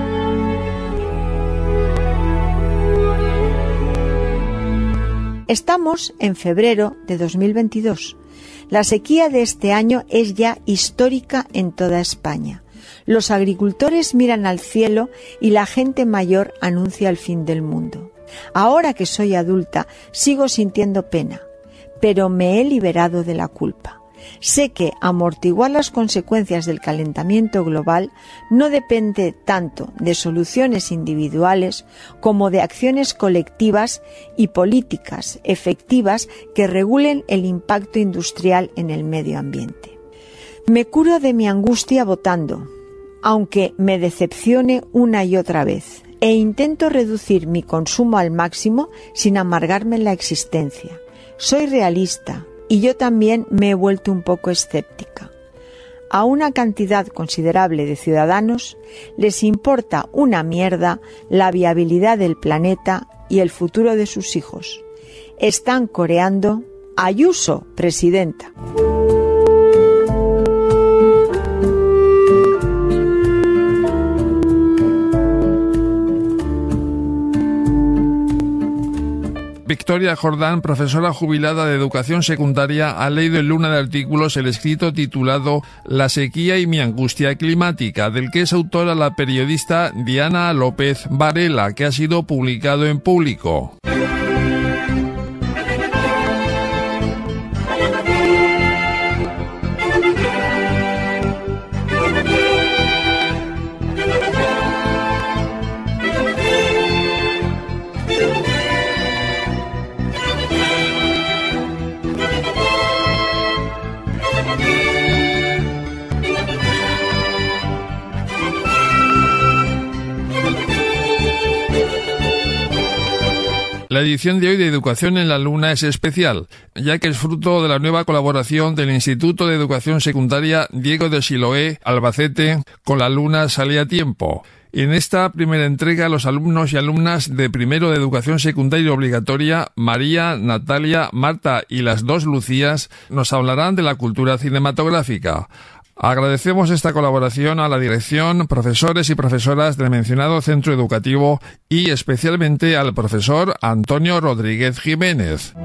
Estamos en febrero de dos mil veintidós. La sequía de este año es ya histórica en toda España. Los agricultores miran al cielo y la gente mayor anuncia el fin del mundo. Ahora que soy adulta, sigo sintiendo pena, pero me he liberado de la culpa. Sé que amortiguar las consecuencias del calentamiento global no depende tanto de soluciones individuales como de acciones colectivas y políticas efectivas que regulen el impacto industrial en el medio ambiente. Me curo de mi angustia votando, aunque me decepcione una y otra vez, e intento reducir mi consumo al máximo sin amargarme la existencia. Soy realista y yo también me he vuelto un poco escéptica. A una cantidad considerable de ciudadanos les importa una mierda la viabilidad del planeta y el futuro de sus hijos. Están coreando Ayuso, presidenta. Victoria Jordán, profesora jubilada de educación secundaria, ha leído en Luna de Artículos el escrito titulado La sequía y mi angustia climática, del que es autora la periodista Diana López Varela, que ha sido publicado en Público. La edición de hoy de Educación en la Luna es especial, ya que es fruto de la nueva colaboración del Instituto de Educación Secundaria Diego de Siloé, Albacete, con la Luna Sale a Tiempo. En esta primera entrega, los alumnos y alumnas de primero de Educación Secundaria Obligatoria, María, Natalia, Marta y las dos Lucías, nos hablarán de la cultura cinematográfica. Agradecemos esta colaboración a la dirección, profesores y profesoras del mencionado centro educativo y especialmente al profesor Antonio Rodríguez Jiménez.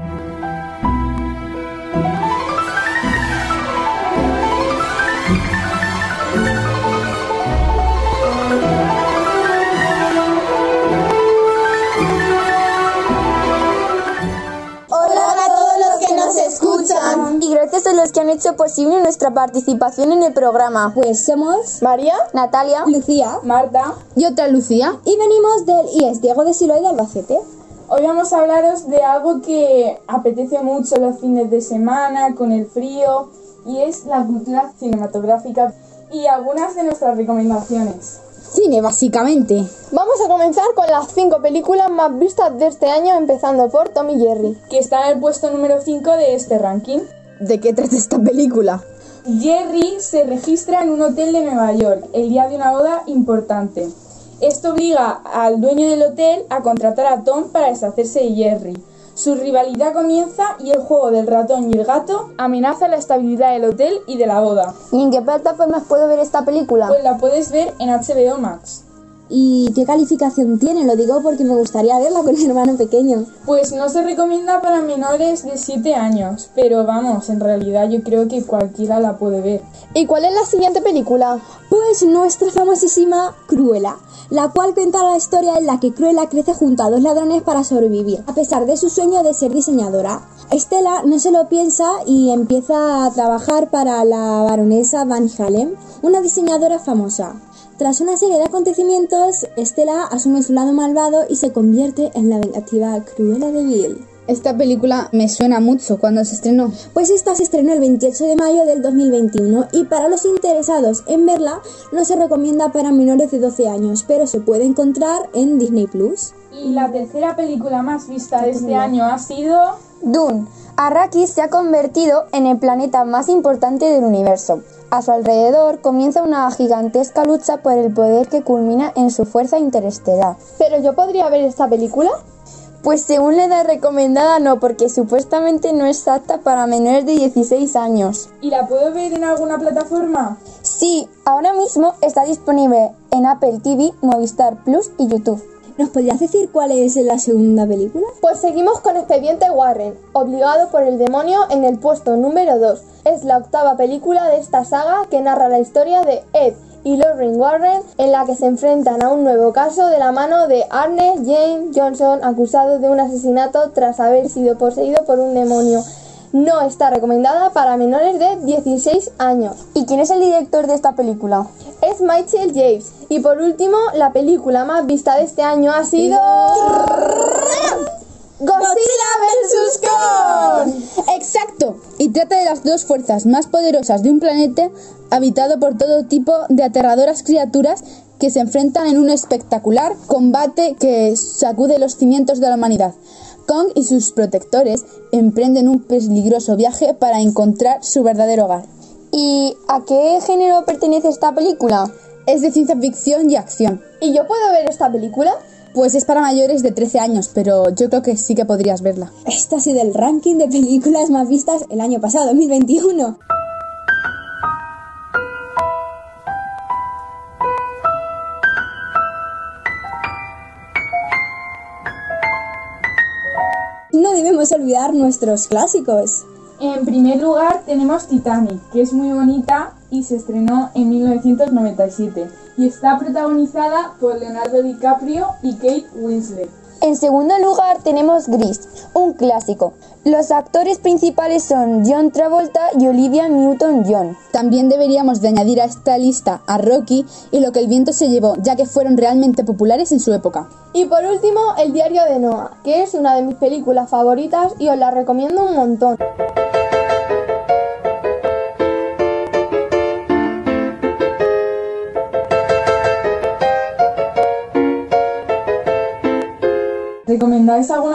Y gracias a los que han hecho posible nuestra participación en el programa. Pues somos María, Natalia, Lucía, Marta y otra Lucía. Y venimos del I E S Diego de Siloé de Albacete. Hoy vamos a hablaros de algo que apetece mucho los fines de semana, con el frío, y es la cultura cinematográfica y algunas de nuestras recomendaciones. Cine, básicamente. Vamos a comenzar con las cinco películas más vistas de este año, empezando por Tom y Jerry, que está en el puesto número cinco de este ranking. ¿De qué trata esta película? Jerry se registra en un hotel de Nueva York el día de una boda importante. Esto obliga al dueño del hotel a contratar a Tom para deshacerse de Jerry. Su rivalidad comienza y el juego del ratón y el gato amenaza la estabilidad del hotel y de la boda. ¿Y en qué plataformas puedo ver esta película? Pues la puedes ver en H B O Max. ¿Y qué calificación tiene? Lo digo porque me gustaría verla con mi hermano pequeño. Pues no se recomienda para menores de siete años, pero vamos, en realidad yo creo que cualquiera la puede ver. ¿Y cuál es la siguiente película? Pues nuestra famosísima Cruella, la cual cuenta la historia en la que Cruella crece junto a dos ladrones para sobrevivir, a pesar de su sueño de ser diseñadora. Estela no se lo piensa y empieza a trabajar para la baronesa Van Halen, una diseñadora famosa. Tras una serie de acontecimientos, Estela asume su lado malvado y se convierte en la vengativa Cruella de Vil. Esta película me suena mucho. ¿Cuándo se estrenó? Pues esta se estrenó el veintiocho de mayo del dos mil veintiuno y para los interesados en verla no se recomienda para menores de doce años, pero se puede encontrar en Disney Plus. Y la tercera película más vista de este año ha sido... Dune. Arrakis se ha convertido en el planeta más importante del universo. A su alrededor comienza una gigantesca lucha por el poder que culmina en su fuerza interestelar. ¿Pero yo podría ver esta película? Pues según la edad recomendada no, porque supuestamente no es apta para menores de dieciséis años. ¿Y la puedo ver en alguna plataforma? Sí, ahora mismo está disponible en Apple T V, Movistar Plus y YouTube. ¿Nos podrías decir cuál es la segunda película? Pues seguimos con Expediente Warren, obligado por el demonio en el puesto número dos. Es la octava película de esta saga que narra la historia de Ed y Lorraine Warren, en la que se enfrentan a un nuevo caso de la mano de Arne James Johnson, acusado de un asesinato tras haber sido poseído por un demonio. No está recomendada para menores de dieciséis años. ¿Y quién es el director de esta película? Es Michael James. Y por último, la película más vista de este año ha sido... ¡Godzilla versus. Kong! ¡Exacto! Y trata de las dos fuerzas más poderosas de un planeta habitado por todo tipo de aterradoras criaturas que se enfrentan en un espectacular combate que sacude los cimientos de la humanidad. Kong y sus protectores emprenden un peligroso viaje para encontrar su verdadero hogar. ¿Y a qué género pertenece esta película? Es de ciencia ficción y acción. ¿Y yo puedo ver esta película? Pues es para mayores de trece años, pero yo creo que sí que podrías verla. Este ha sido el ranking de películas más vistas el año pasado, dos mil veintiuno. No debemos olvidar nuestros clásicos. En primer lugar tenemos Titanic, que es muy bonita y se estrenó en mil novecientos noventa y siete y está protagonizada por Leonardo DiCaprio y Kate Winslet. En segundo lugar tenemos Grease, un clásico. Los actores principales son John Travolta y Olivia Newton-John. También deberíamos de añadir a esta lista a Rocky y Lo que el viento se llevó, ya que fueron realmente populares en su época. Y por último, El diario de Noah, que es una de mis películas favoritas y os la recomiendo un montón. ¿Recomendáis alguna película?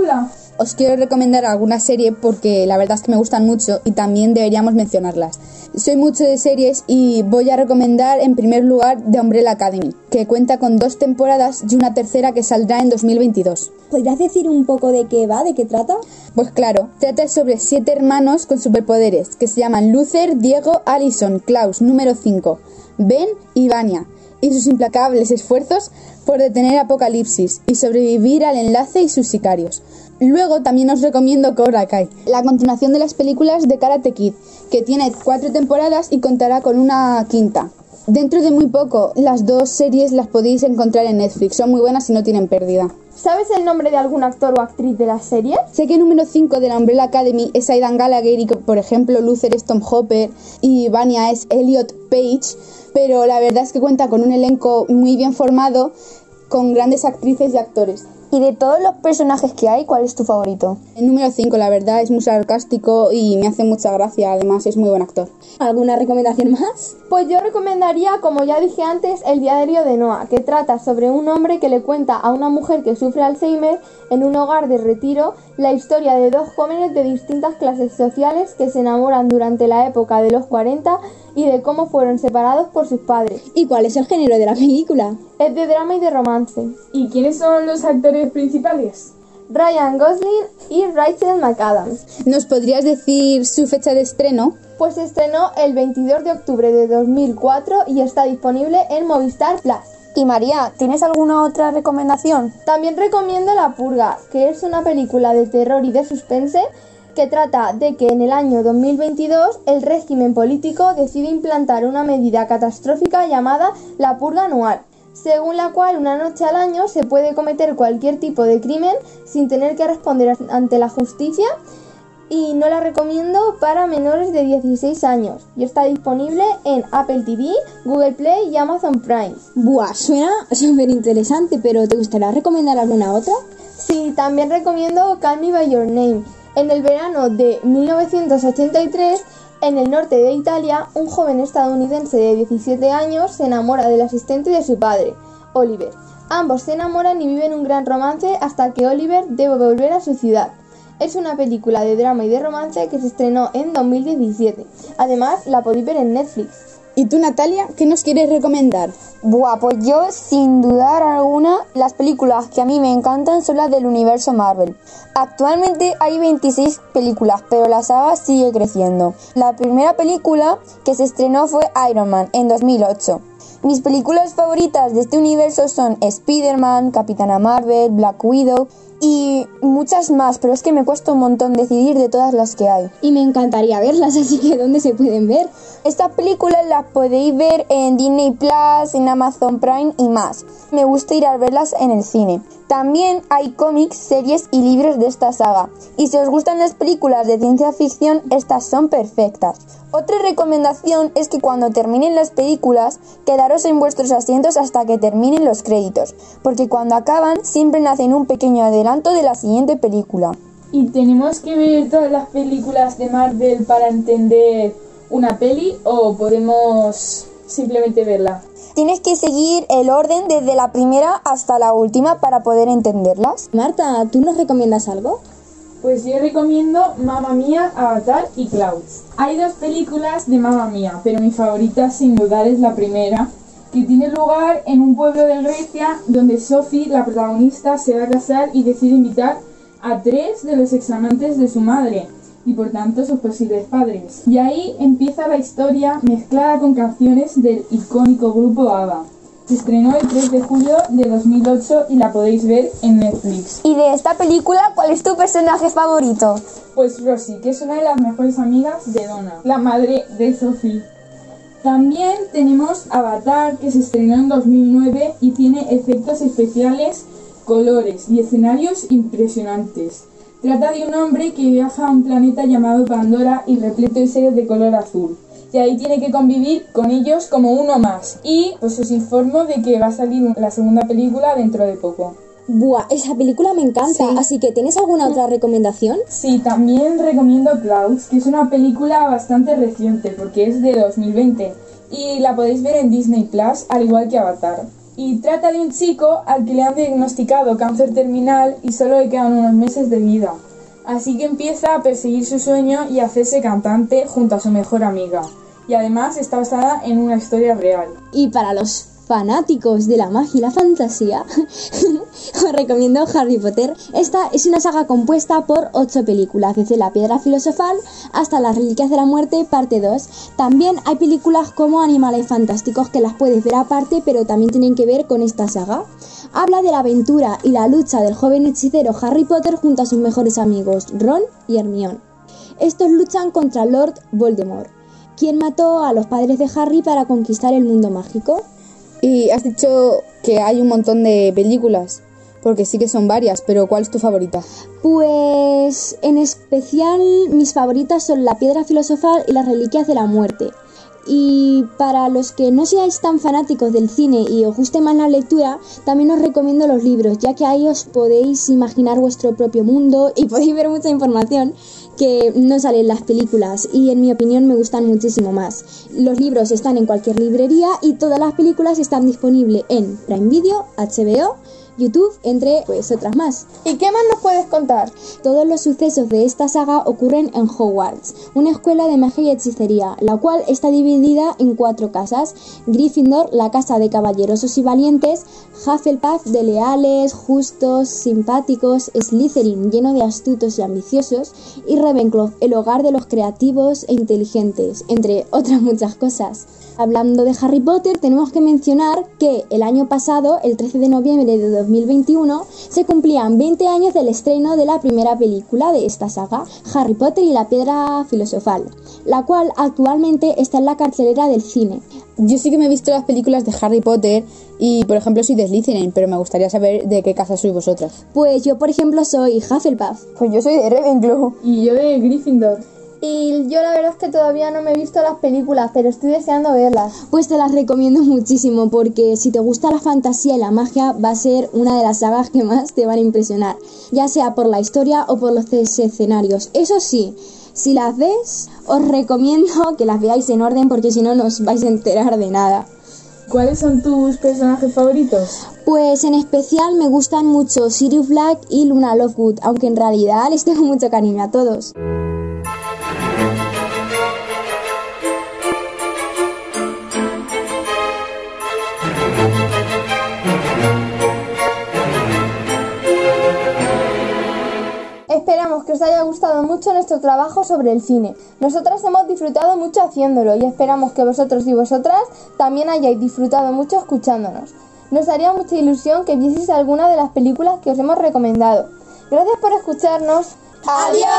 película? Os quiero recomendar alguna serie porque la verdad es que me gustan mucho y también deberíamos mencionarlas. Soy mucho de series y voy a recomendar en primer lugar The Umbrella Academy, que cuenta con dos temporadas y una tercera que saldrá en dos mil veintidós. ¿Podrías decir un poco de qué va, de qué trata? Pues claro, trata sobre siete hermanos con superpoderes que se llaman Luther, Diego, Allison, Klaus, número cinco, Ben y Vania, y sus implacables esfuerzos por detener Apocalipsis y sobrevivir al enlace y sus sicarios. Luego también os recomiendo Cobra Kai, la continuación de las películas de Karate Kid, que tiene cuatro temporadas y contará con una quinta. Dentro de muy poco, las dos series las podéis encontrar en Netflix, son muy buenas y no tienen pérdida. ¿Sabes el nombre de algún actor o actriz de la serie? Sé que el número cinco de la Umbrella Academy es Aidan Gallagher y que, por ejemplo, Luther es Tom Hopper y Vania es Elliot Page, pero la verdad es que cuenta con un elenco muy bien formado, con grandes actrices y actores. Y de todos los personajes que hay, ¿cuál es tu favorito? El número cinco, la verdad, es muy sarcástico y me hace mucha gracia, además es muy buen actor. ¿Alguna recomendación más? Pues yo recomendaría, como ya dije antes, El diario de Noah, que trata sobre un hombre que le cuenta a una mujer que sufre Alzheimer en un hogar de retiro la historia de dos jóvenes de distintas clases sociales que se enamoran durante la época de los cuarenta y de cómo fueron separados por sus padres. ¿Y cuál es el género de la película? Es de drama y de romance. ¿Y quiénes son los actores principales? Ryan Gosling y Rachel McAdams. ¿Nos podrías decir su fecha de estreno? Pues se estrenó el veintidós de octubre de dos mil cuatro y está disponible en Movistar Plus. Y María, ¿tienes alguna otra recomendación? También recomiendo La Purga, que es una película de terror y de suspense que trata de que en el año dos mil veintidós el régimen político decide implantar una medida catastrófica llamada la purga anual, según la cual una noche al año se puede cometer cualquier tipo de crimen sin tener que responder ante la justicia, y no la recomiendo para menores de dieciséis años y está disponible en Apple T V, Google Play y Amazon Prime. Buah, suena súper interesante, pero ¿te gustaría recomendar alguna otra? Sí, también recomiendo Call Me By Your Name. En el verano de mil novecientos ochenta y tres, en el norte de Italia, un joven estadounidense de diecisiete años se enamora del asistente de su padre, Oliver. Ambos se enamoran y viven un gran romance hasta que Oliver debe volver a su ciudad. Es una película de drama y de romance que se estrenó en dos mil diecisiete. Además, la podéis ver en Netflix. ¿Y tú, Natalia, qué nos quieres recomendar? Buah, pues yo, sin dudar alguna, las películas que a mí me encantan son las del universo Marvel. Actualmente hay veintiséis películas, pero la saga sigue creciendo. La primera película que se estrenó fue Iron Man en dos mil ocho. Mis películas favoritas de este universo son Spider-Man, Capitana Marvel, Black Widow y muchas más, pero es que me cuesta un montón decidir de todas las que hay. Y me encantaría verlas, así que ¿dónde se pueden ver? Estas películas las podéis ver en Disney Plus, en Amazon Prime y más. Me gusta ir a verlas en el cine. También hay cómics, series y libros de esta saga. Y si os gustan las películas de ciencia ficción, estas son perfectas. Otra recomendación es que cuando terminen las películas, quedaros en vuestros asientos hasta que terminen los créditos, porque cuando acaban siempre hacen un pequeño adelanto de la siguiente película. ¿Y tenemos que ver todas las películas de Marvel para entender una peli o podemos simplemente verla? Tienes que seguir el orden desde la primera hasta la última para poder entenderlas. Marta, ¿tú nos recomiendas algo? Pues yo recomiendo Mamma Mía, Avatar y Klaus. Hay dos películas de Mamma Mía, pero mi favorita sin dudar es la primera, que tiene lugar en un pueblo de Grecia donde Sophie, la protagonista, se va a casar y decide invitar a tres de los examantes de su madre y por tanto sus posibles padres. Y ahí empieza la historia mezclada con canciones del icónico grupo ABBA. Se estrenó el tres de julio de dos mil ocho y la podéis ver en Netflix. ¿Y de esta película cuál es tu personaje favorito? Pues Rosie, que es una de las mejores amigas de Donna, la madre de Sophie. También tenemos Avatar, que se estrenó en dos mil nueve y tiene efectos especiales, colores y escenarios impresionantes. Trata de un hombre que viaja a un planeta llamado Pandora y repleto de seres de color azul. Y ahí tiene que convivir con ellos como uno más. Y pues os informo de que va a salir la segunda película dentro de poco. Buah, esa película me encanta, sí. Así que ¿tienes alguna otra recomendación? Sí, también recomiendo Klaus, que es una película bastante reciente porque es de dos mil veinte y la podéis ver en Disney Plus, al igual que Avatar. y trata de un chico al que le han diagnosticado cáncer terminal y solo le quedan unos meses de vida. Así que empieza a perseguir su sueño y a hacerse cantante junto a su mejor amiga. Y además está basada en una historia real. Y para los fanáticos de la magia y la fantasía, os recomiendo Harry Potter. Esta es una saga compuesta por ocho películas, desde La Piedra Filosofal hasta Las Reliquias de la Muerte, parte dos. También hay películas como Animales Fantásticos que las puedes ver aparte, pero también tienen que ver con esta saga. Habla de la aventura y la lucha del joven hechicero Harry Potter junto a sus mejores amigos, Ron y Hermione. Estos luchan contra Lord Voldemort, quien mató a los padres de Harry para conquistar el mundo mágico. Y has dicho que hay un montón de películas, porque sí que son varias, pero ¿cuál es tu favorita? Pues en especial mis favoritas son La Piedra Filosofal y Las Reliquias de la Muerte. Y para los que no seáis tan fanáticos del cine y os guste más la lectura, también os recomiendo los libros, ya que ahí os podéis imaginar vuestro propio mundo y podéis ver mucha información que no sale en las películas, y en mi opinión me gustan muchísimo más. Los libros están en cualquier librería y todas las películas están disponibles en Prime Video, H B O, YouTube, entre pues otras más. ¿Y qué más nos puedes contar? Todos los sucesos de esta saga ocurren en Hogwarts, una escuela de magia y hechicería, la cual está dividida en cuatro casas: Gryffindor, la casa de caballerosos y valientes; Hufflepuff, de leales, justos, simpáticos; Slytherin, lleno de astutos y ambiciosos; y Ravenclaw, el hogar de los creativos e inteligentes, entre otras muchas cosas. Hablando de Harry Potter, tenemos que mencionar que el año pasado, el trece de noviembre de dos mil veintiuno, se cumplían veinte años del estreno de la primera película de esta saga, Harry Potter y la Piedra Filosofal, la cual actualmente está en la cartelera del cine. Yo sí que me he visto las películas de Harry Potter y, por ejemplo, soy de Slytherin, pero me gustaría saber de qué casa sois vosotras. Pues yo, por ejemplo, soy Hufflepuff. Pues yo soy de Ravenclaw. Y yo de Gryffindor. Y yo la verdad es que todavía no me he visto las películas, pero estoy deseando verlas. Pues te las recomiendo muchísimo, porque si te gusta la fantasía y la magia, va a ser una de las sagas que más te van a impresionar, ya sea por la historia o por los escenarios. Eso sí, si las ves, os recomiendo que las veáis en orden, porque si no, no os vais a enterar de nada. ¿Cuáles son tus personajes favoritos? Pues en especial me gustan mucho Sirius Black y Luna Lovegood, aunque en realidad les tengo mucho cariño a todos. Esperamos que os haya gustado mucho nuestro trabajo sobre el cine. Nosotras hemos disfrutado mucho haciéndolo y esperamos que vosotros y vosotras también hayáis disfrutado mucho escuchándonos. Nos haría mucha ilusión que vieseis alguna de las películas que os hemos recomendado. Gracias por escucharnos. ¡Adiós!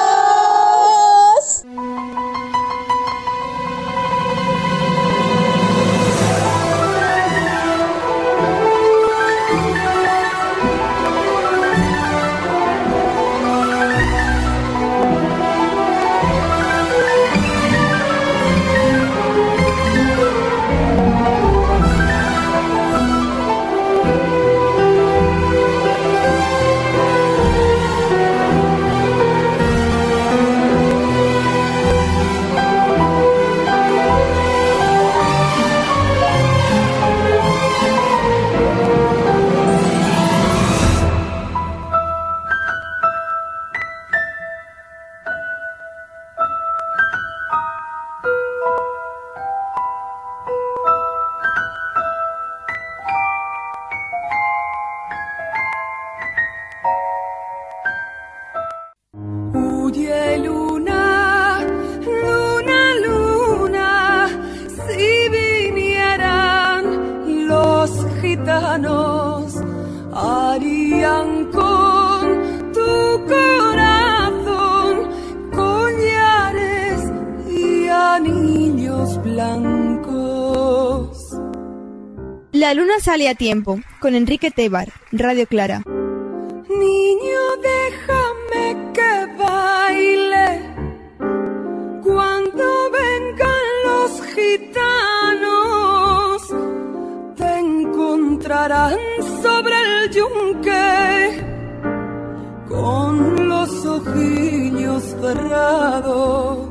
Huye luna, luna, luna, si vinieran los gitanos, harían con tu corazón collares y anillos blancos. La luna sale a tiempo, con Enrique Tebar, Radio Clara. Niño, déjame que baile cuando vengan los gitanos. Te encontrarán sobre el yunque con los ojillos cerrados.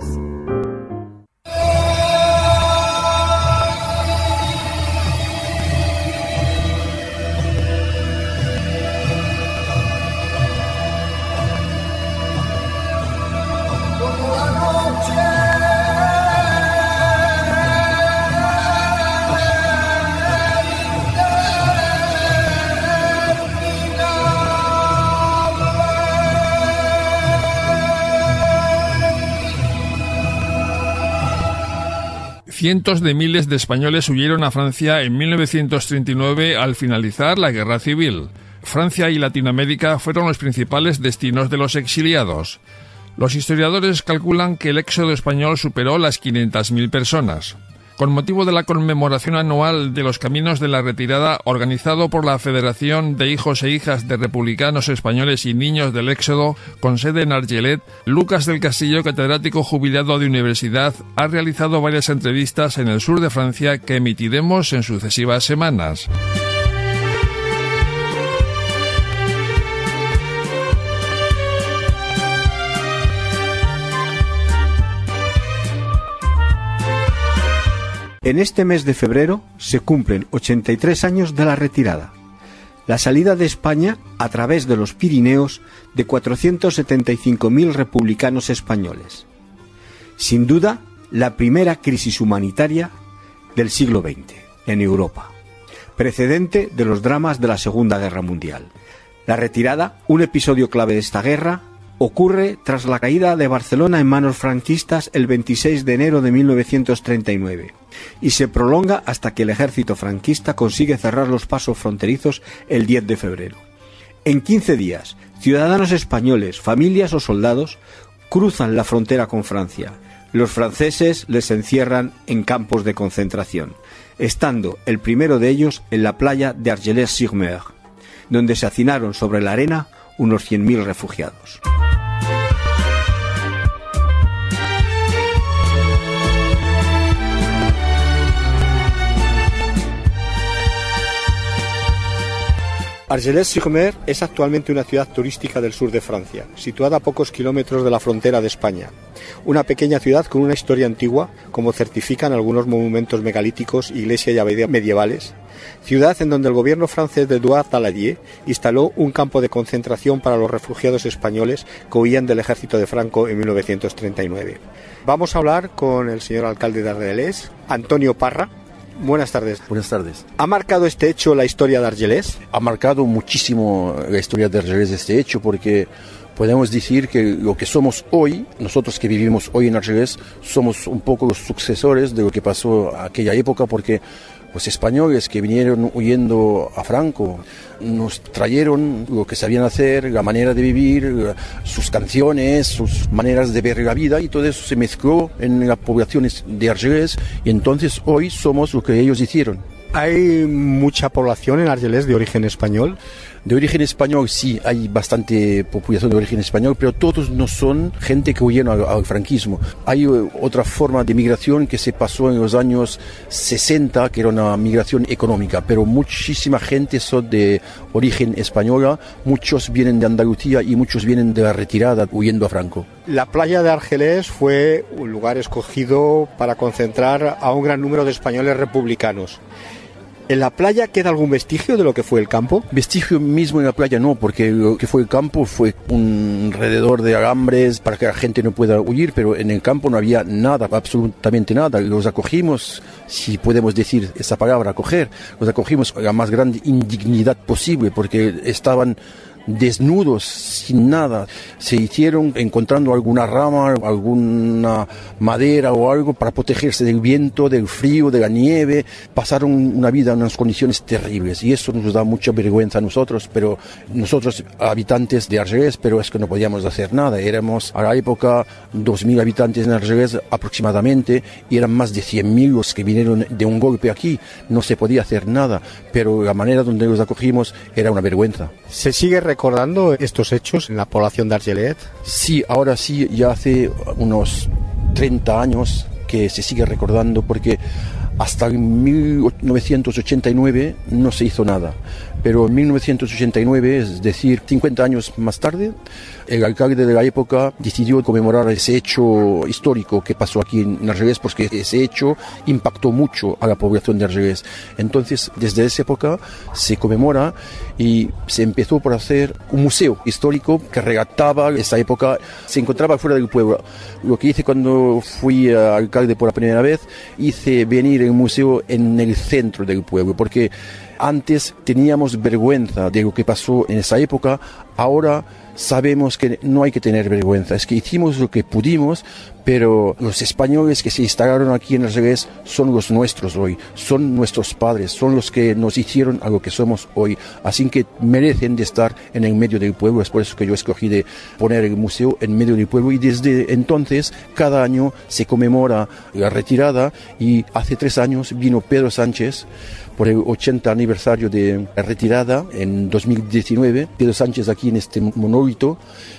Cientos de miles de españoles huyeron a Francia en mil novecientos treinta y nueve al finalizar la Guerra Civil. Francia y Latinoamérica fueron los principales destinos de los exiliados. Los historiadores calculan que el éxodo español superó las quinientas mil personas. Con motivo de la conmemoración anual de los Caminos de la Retirada, organizado por la Federación de Hijos e Hijas de Republicanos Españoles y Niños del Éxodo, con sede en Argelet, Lucas del Castillo, catedrático jubilado de universidad, ha realizado varias entrevistas en el sur de Francia que emitiremos en sucesivas semanas. En este mes de febrero se cumplen ochenta y tres años de la retirada, la salida de España a través de los Pirineos de cuatrocientos setenta y cinco mil republicanos españoles. Sin duda, la primera crisis humanitaria del siglo veinte en Europa, precedente de los dramas de la Segunda Guerra Mundial. La retirada, un episodio clave de esta guerra, ocurre tras la caída de Barcelona en manos franquistas el veintiséis de enero de mil novecientos treinta y nueve y se prolonga hasta que el ejército franquista consigue cerrar los pasos fronterizos el diez de febrero. En quince días, ciudadanos españoles, familias o soldados cruzan la frontera con Francia. Los franceses les encierran en campos de concentración, estando el primero de ellos en la playa de Argelès-sur-Mer, donde se hacinaron sobre la arena unos cien mil refugiados. Argelès-sur-Mer es actualmente una ciudad turística del sur de Francia, situada a pocos kilómetros de la frontera de España. Una pequeña ciudad con una historia antigua, como certifican algunos monumentos megalíticos, iglesias y abadías medievales. Ciudad en donde el gobierno francés de Édouard Daladier instaló un campo de concentración para los refugiados españoles que huían del ejército de Franco en mil novecientos treinta y nueve. Vamos a hablar con el señor alcalde de Argelès, Antonio Parra. Buenas tardes. Buenas tardes. ¿Ha marcado este hecho la historia de Argelès? Ha marcado muchísimo la historia de Argelès este hecho, porque podemos decir que lo que somos hoy, nosotros que vivimos hoy en Argelès, somos un poco los sucesores de lo que pasó en aquella época, porque los españoles que vinieron huyendo a Franco nos trajeron lo que sabían hacer, la manera de vivir, sus canciones, sus maneras de ver la vida, y todo eso se mezcló en las poblaciones de Argelès, y entonces hoy somos lo que ellos hicieron. ¿Hay mucha población en Argelès de origen español? De origen español sí, hay bastante población de origen español, pero todos no son gente que huyeron al, al franquismo. Hay uh, otra forma de migración que se pasó en los años sesenta, que era una migración económica, pero muchísima gente son de origen española, muchos vienen de Andalucía y muchos vienen de la retirada huyendo a Franco. La playa de Argelès fue un lugar escogido para concentrar a un gran número de españoles republicanos. ¿En la playa queda algún vestigio de lo que fue el campo? Vestigio mismo en la playa no, porque lo que fue el campo fue un alrededor de alambres para que la gente no pueda huir, pero en el campo no había nada, absolutamente nada. Los acogimos, si podemos decir esa palabra, acoger, los acogimos con la más grande indignidad posible, porque estaban desnudos, sin nada. Se hicieron encontrando alguna rama, alguna madera o algo para protegerse del viento, del frío, de la nieve. Pasaron una vida en unas condiciones terribles y eso nos da mucha vergüenza a nosotros, pero nosotros habitantes de Argelès, pero es que no podíamos hacer nada. Éramos a la época dos mil habitantes en Argelès aproximadamente y eran más de cien mil los que vinieron de un golpe aquí. No se podía hacer nada, pero la manera donde los acogimos era una vergüenza. ¿Se sigue recordando estos hechos en la población de Argelès? Sí, ahora sí, ya hace unos treinta años que se sigue recordando, porque hasta mil novecientos ochenta y nueve no se hizo nada. Pero en mil novecientos ochenta y nueve, es decir, cincuenta años más tarde, el alcalde de la época decidió conmemorar ese hecho histórico que pasó aquí en Argelès, porque ese hecho impactó mucho a la población de Argelès. Entonces, desde esa época se conmemora y se empezó por hacer un museo histórico que relataba esa época. Se encontraba fuera del pueblo. Lo que hice cuando fui alcalde por la primera vez, hice venir el museo en el centro del pueblo, porque Antes teníamos vergüenza de lo que pasó en esa época, ahora sabemos que no hay que tener vergüenza, es que hicimos lo que pudimos, pero los españoles que se instalaron aquí en Argelés son los nuestros hoy, son nuestros padres, son los que nos hicieron a lo que somos hoy, así que merecen de estar en el medio del pueblo. Es por eso que yo escogí de poner el museo en medio del pueblo, y desde entonces cada año se conmemora la retirada, y hace tres años vino Pedro Sánchez por el ochenta aniversario de la retirada en dos mil diecinueve, Pedro Sánchez aquí en este monolito,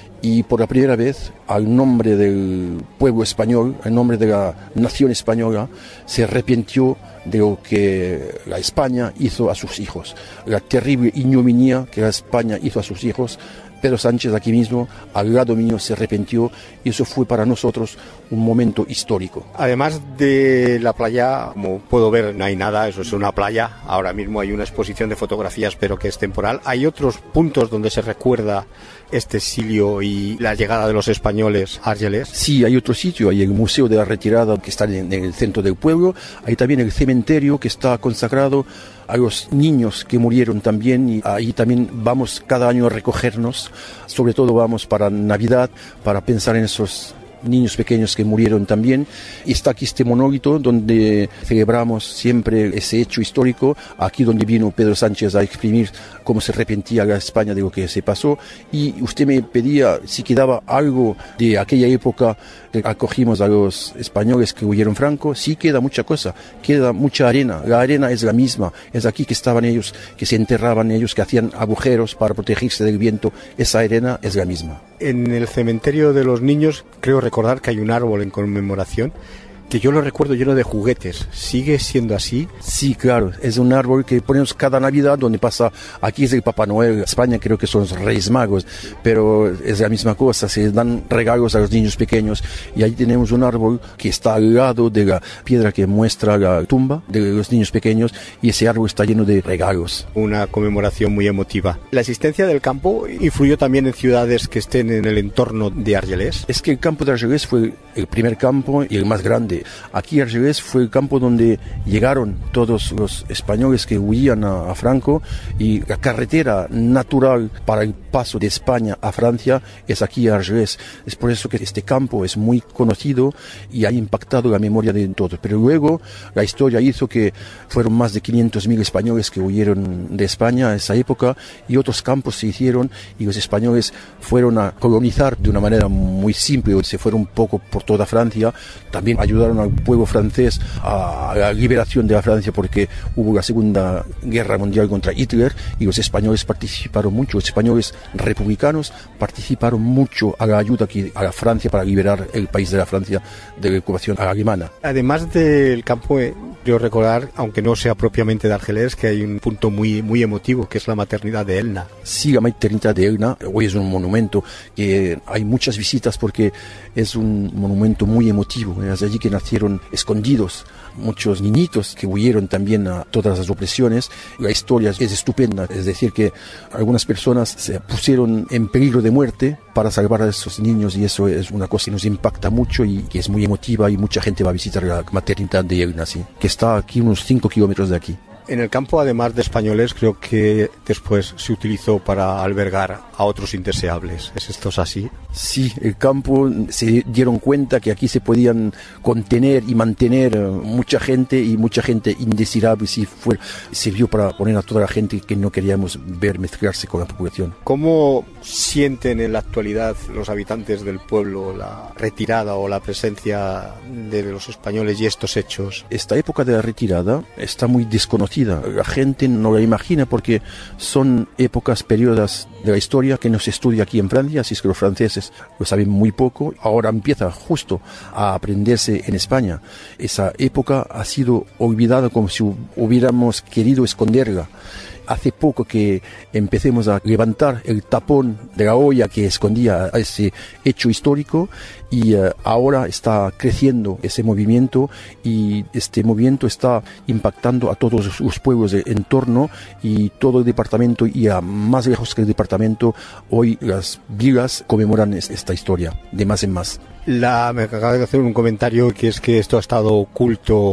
y por la primera vez, al nombre del pueblo español, al nombre de la nación española, se arrepintió de lo que la España hizo a sus hijos, la terrible ignominia que la España hizo a sus hijos. Pedro Sánchez aquí mismo, al lado mío, se arrepintió, y eso fue para nosotros un momento histórico. Además de la playa, como puedo ver, no hay nada, eso es una playa. Ahora mismo hay una exposición de fotografías, pero que es temporal. Hay otros puntos donde se recuerda este exilio y la llegada de los españoles a Argelés. Sí, hay otro sitio, hay el Museo de la Retirada, que está en el centro del pueblo. Hay también el cementerio, que está consagrado a los niños que murieron también, y ahí también vamos cada año a recogernos, sobre todo vamos para Navidad, para pensar en esos niños pequeños que murieron también. Y está aquí este monolito donde celebramos siempre ese hecho histórico, aquí donde vino Pedro Sánchez a exprimir cómo se arrepentía la España de lo que se pasó. Y usted me pedía si quedaba algo de aquella época que acogimos a los españoles que huyeron Franco. Sí, queda mucha cosa, queda mucha arena. La arena es la misma, es aquí que estaban ellos, que se enterraban ellos, que hacían agujeros para protegerse del viento. Esa arena es la misma. En el cementerio de los niños creo recordar que hay un árbol en conmemoración, que yo lo recuerdo lleno de juguetes. ¿Sigue siendo así? Sí, claro, es un árbol que ponemos cada Navidad, donde pasa, aquí es el Papá Noel, España creo que son los Reyes Magos, pero es la misma cosa, se dan regalos a los niños pequeños, y ahí tenemos un árbol que está al lado de la piedra que muestra la tumba de los niños pequeños, y ese árbol está lleno de regalos. Una conmemoración muy emotiva. ¿La existencia del campo influyó también en ciudades que estén en el entorno de Argelés? Es que el campo de Argelés fue el primer campo y el más grande. Aquí Argelés fue el campo donde llegaron todos los españoles que huían a, a Franco, y la carretera natural para el paso de España a Francia es aquí Argelés. Es por eso que este campo es muy conocido y ha impactado la memoria de todos. Pero luego la historia hizo que fueron más de quinientos mil españoles que huyeron de España a esa época, y otros campos se hicieron, y los españoles fueron a colonizar de una manera muy simple, se fueron un poco por toda Francia. También ayudaron al pueblo francés a la liberación de la Francia, porque hubo la Segunda Guerra Mundial contra Hitler, y los españoles participaron mucho, los españoles republicanos participaron mucho a la ayuda que a la Francia para liberar el país de la Francia de la ocupación alemana. Además del campo, eh, yo recordar, aunque no sea propiamente de Argelés, que hay un punto muy, muy emotivo, que es la maternidad de Elna. Sí, la maternidad de Elna hoy es un monumento que hay muchas visitas, porque es un monumento muy emotivo. Es allí que nacieron escondidos muchos niñitos que huyeron también a todas las opresiones. La historia es estupenda, es decir, que algunas personas se pusieron en peligro de muerte para salvar a esos niños, y eso es una cosa que nos impacta mucho y que es muy emotiva, y mucha gente va a visitar la maternidad de Elna, ¿sí?, que está aquí unos cinco kilómetros de aquí. En el campo, además de españoles, creo que después se utilizó para albergar a otros indeseables. ¿Es esto así? Sí, el campo se dieron cuenta que aquí se podían contener y mantener mucha gente, y mucha gente indeseable, si fue, sirvió para poner a toda la gente que no queríamos ver mezclarse con la población. ¿Cómo sienten en la actualidad los habitantes del pueblo la retirada o la presencia de los españoles y estos hechos? Esta época de la retirada está muy desconocida. La gente no la imagina, porque son épocas, periodos de la historia que no se estudia aquí en Francia, así es que los franceses lo saben muy poco. Ahora empieza justo a aprenderse en España. Esa época ha sido olvidada como si hubiéramos querido esconderla. Hace poco que empecemos a levantar el tapón de la olla que escondía ese hecho histórico, y uh, ahora está creciendo ese movimiento, y este movimiento está impactando a todos los pueblos de entorno y todo el departamento, y a más lejos que el departamento. Hoy las vilas conmemoran esta historia de más en más. La, me acaba de hacer un comentario, que es que esto ha estado oculto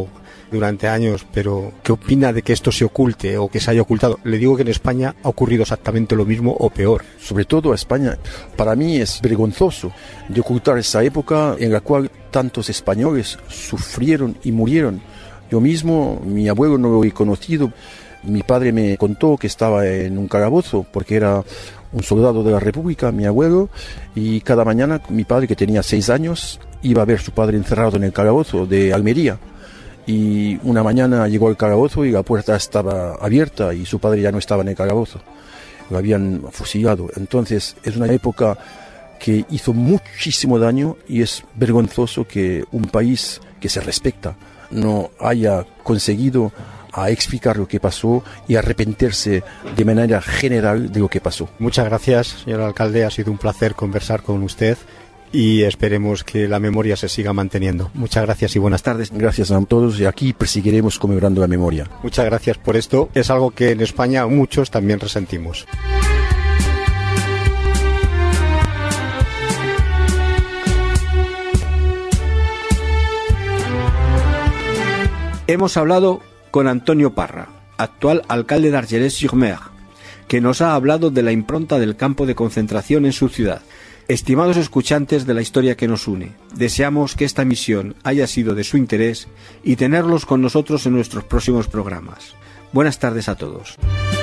durante años, pero ¿qué opina de que esto se oculte o que se haya ocultado? Le digo que en España ha ocurrido exactamente lo mismo o peor. Sobre todo a España. Para mí es vergonzoso de ocultar esa época en la cual tantos españoles sufrieron y murieron. Yo mismo, mi abuelo no lo he conocido. Mi padre me contó que estaba en un calabozo porque era un soldado de la República, mi abuelo, y cada mañana mi padre, que tenía seis años, iba a ver a su padre encerrado en el calabozo de Almería. Y una mañana llegó al calabozo y la puerta estaba abierta y su padre ya no estaba en el calabozo. Lo habían fusilado. Entonces es una época que hizo muchísimo daño y es vergonzoso que un país que se respeta no haya conseguido a explicar lo que pasó y arrepentirse de manera general de lo que pasó. Muchas gracias, señor alcalde. Ha sido un placer conversar con usted y esperemos que la memoria se siga manteniendo. Muchas gracias y buenas tardes. Gracias a todos y aquí perseguiremos conmemorando la memoria. Muchas gracias por esto. Es algo que en España muchos también resentimos. Hemos hablado con Antonio Parra, actual alcalde de Argelès-sur-Mer, que nos ha hablado de la impronta del campo de concentración en su ciudad. Estimados escuchantes de la historia que nos une, deseamos que esta misión haya sido de su interés y tenerlos con nosotros en nuestros próximos programas. Buenas tardes a todos.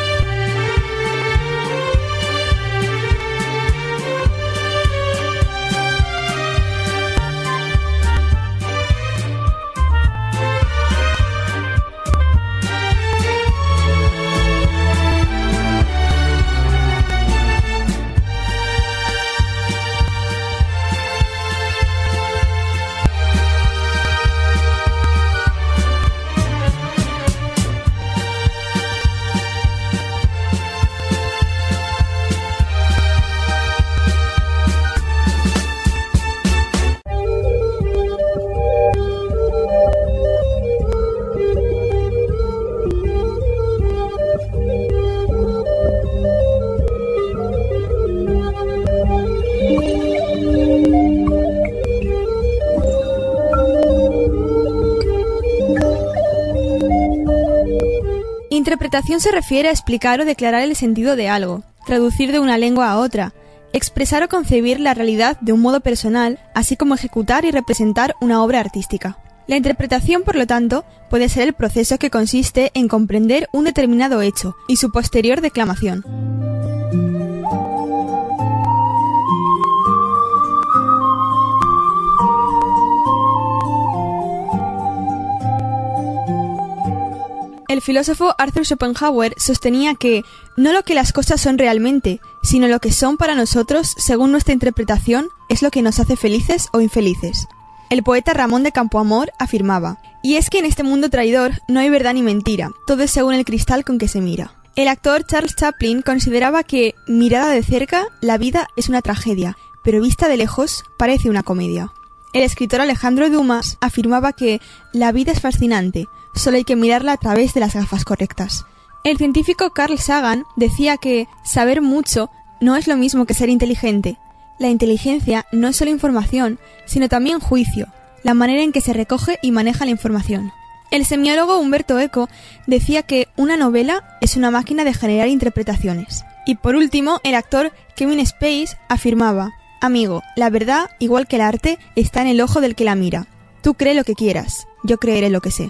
Interpretación se refiere a explicar o declarar el sentido de algo, traducir de una lengua a otra, expresar o concebir la realidad de un modo personal, así como ejecutar y representar una obra artística. La interpretación, por lo tanto, puede ser el proceso que consiste en comprender un determinado hecho y su posterior declamación. El filósofo Arthur Schopenhauer sostenía que no lo que las cosas son realmente, sino lo que son para nosotros según nuestra interpretación es lo que nos hace felices o infelices. El poeta Ramón de Campoamor afirmaba: y es que en este mundo traidor no hay verdad ni mentira, todo es según el cristal con que se mira. El actor Charles Chaplin consideraba que, mirada de cerca, la vida es una tragedia, pero vista de lejos parece una comedia. El escritor Alejandro Dumas afirmaba que la vida es fascinante, solo hay que mirarla a través de las gafas correctas. El científico Carl Sagan decía que saber mucho no es lo mismo que ser inteligente. La inteligencia no es solo información, sino también juicio, la manera en que se recoge y maneja la información. El semiólogo Humberto Eco decía que una novela es una máquina de generar interpretaciones. Y por último, el actor Kevin Spacey afirmaba: amigo, la verdad, igual que el arte, está en el ojo del que la mira. Tú cree lo que quieras, yo creeré lo que sé.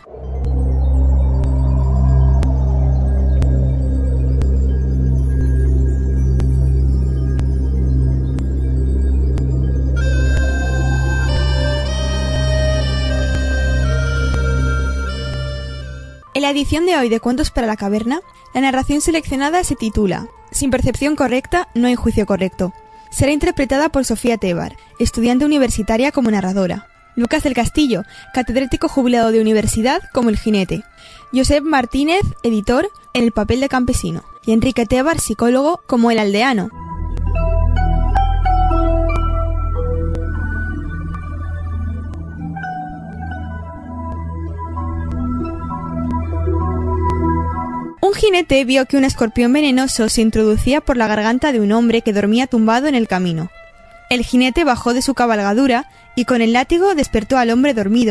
En la edición de hoy de Cuentos para la Caverna, la narración seleccionada se titula Sin percepción correcta, no hay juicio correcto. Será interpretada por Sofía Tebar, estudiante universitaria como narradora. Lucas del Castillo, catedrático jubilado de universidad como el jinete. Josep Martínez, editor, en el papel de campesino. Y Enrique Tebar, psicólogo, como el aldeano. Un jinete vio que un escorpión venenoso se introducía por la garganta de un hombre que dormía tumbado en el camino. El jinete bajó de su cabalgadura y con el látigo despertó al hombre dormido,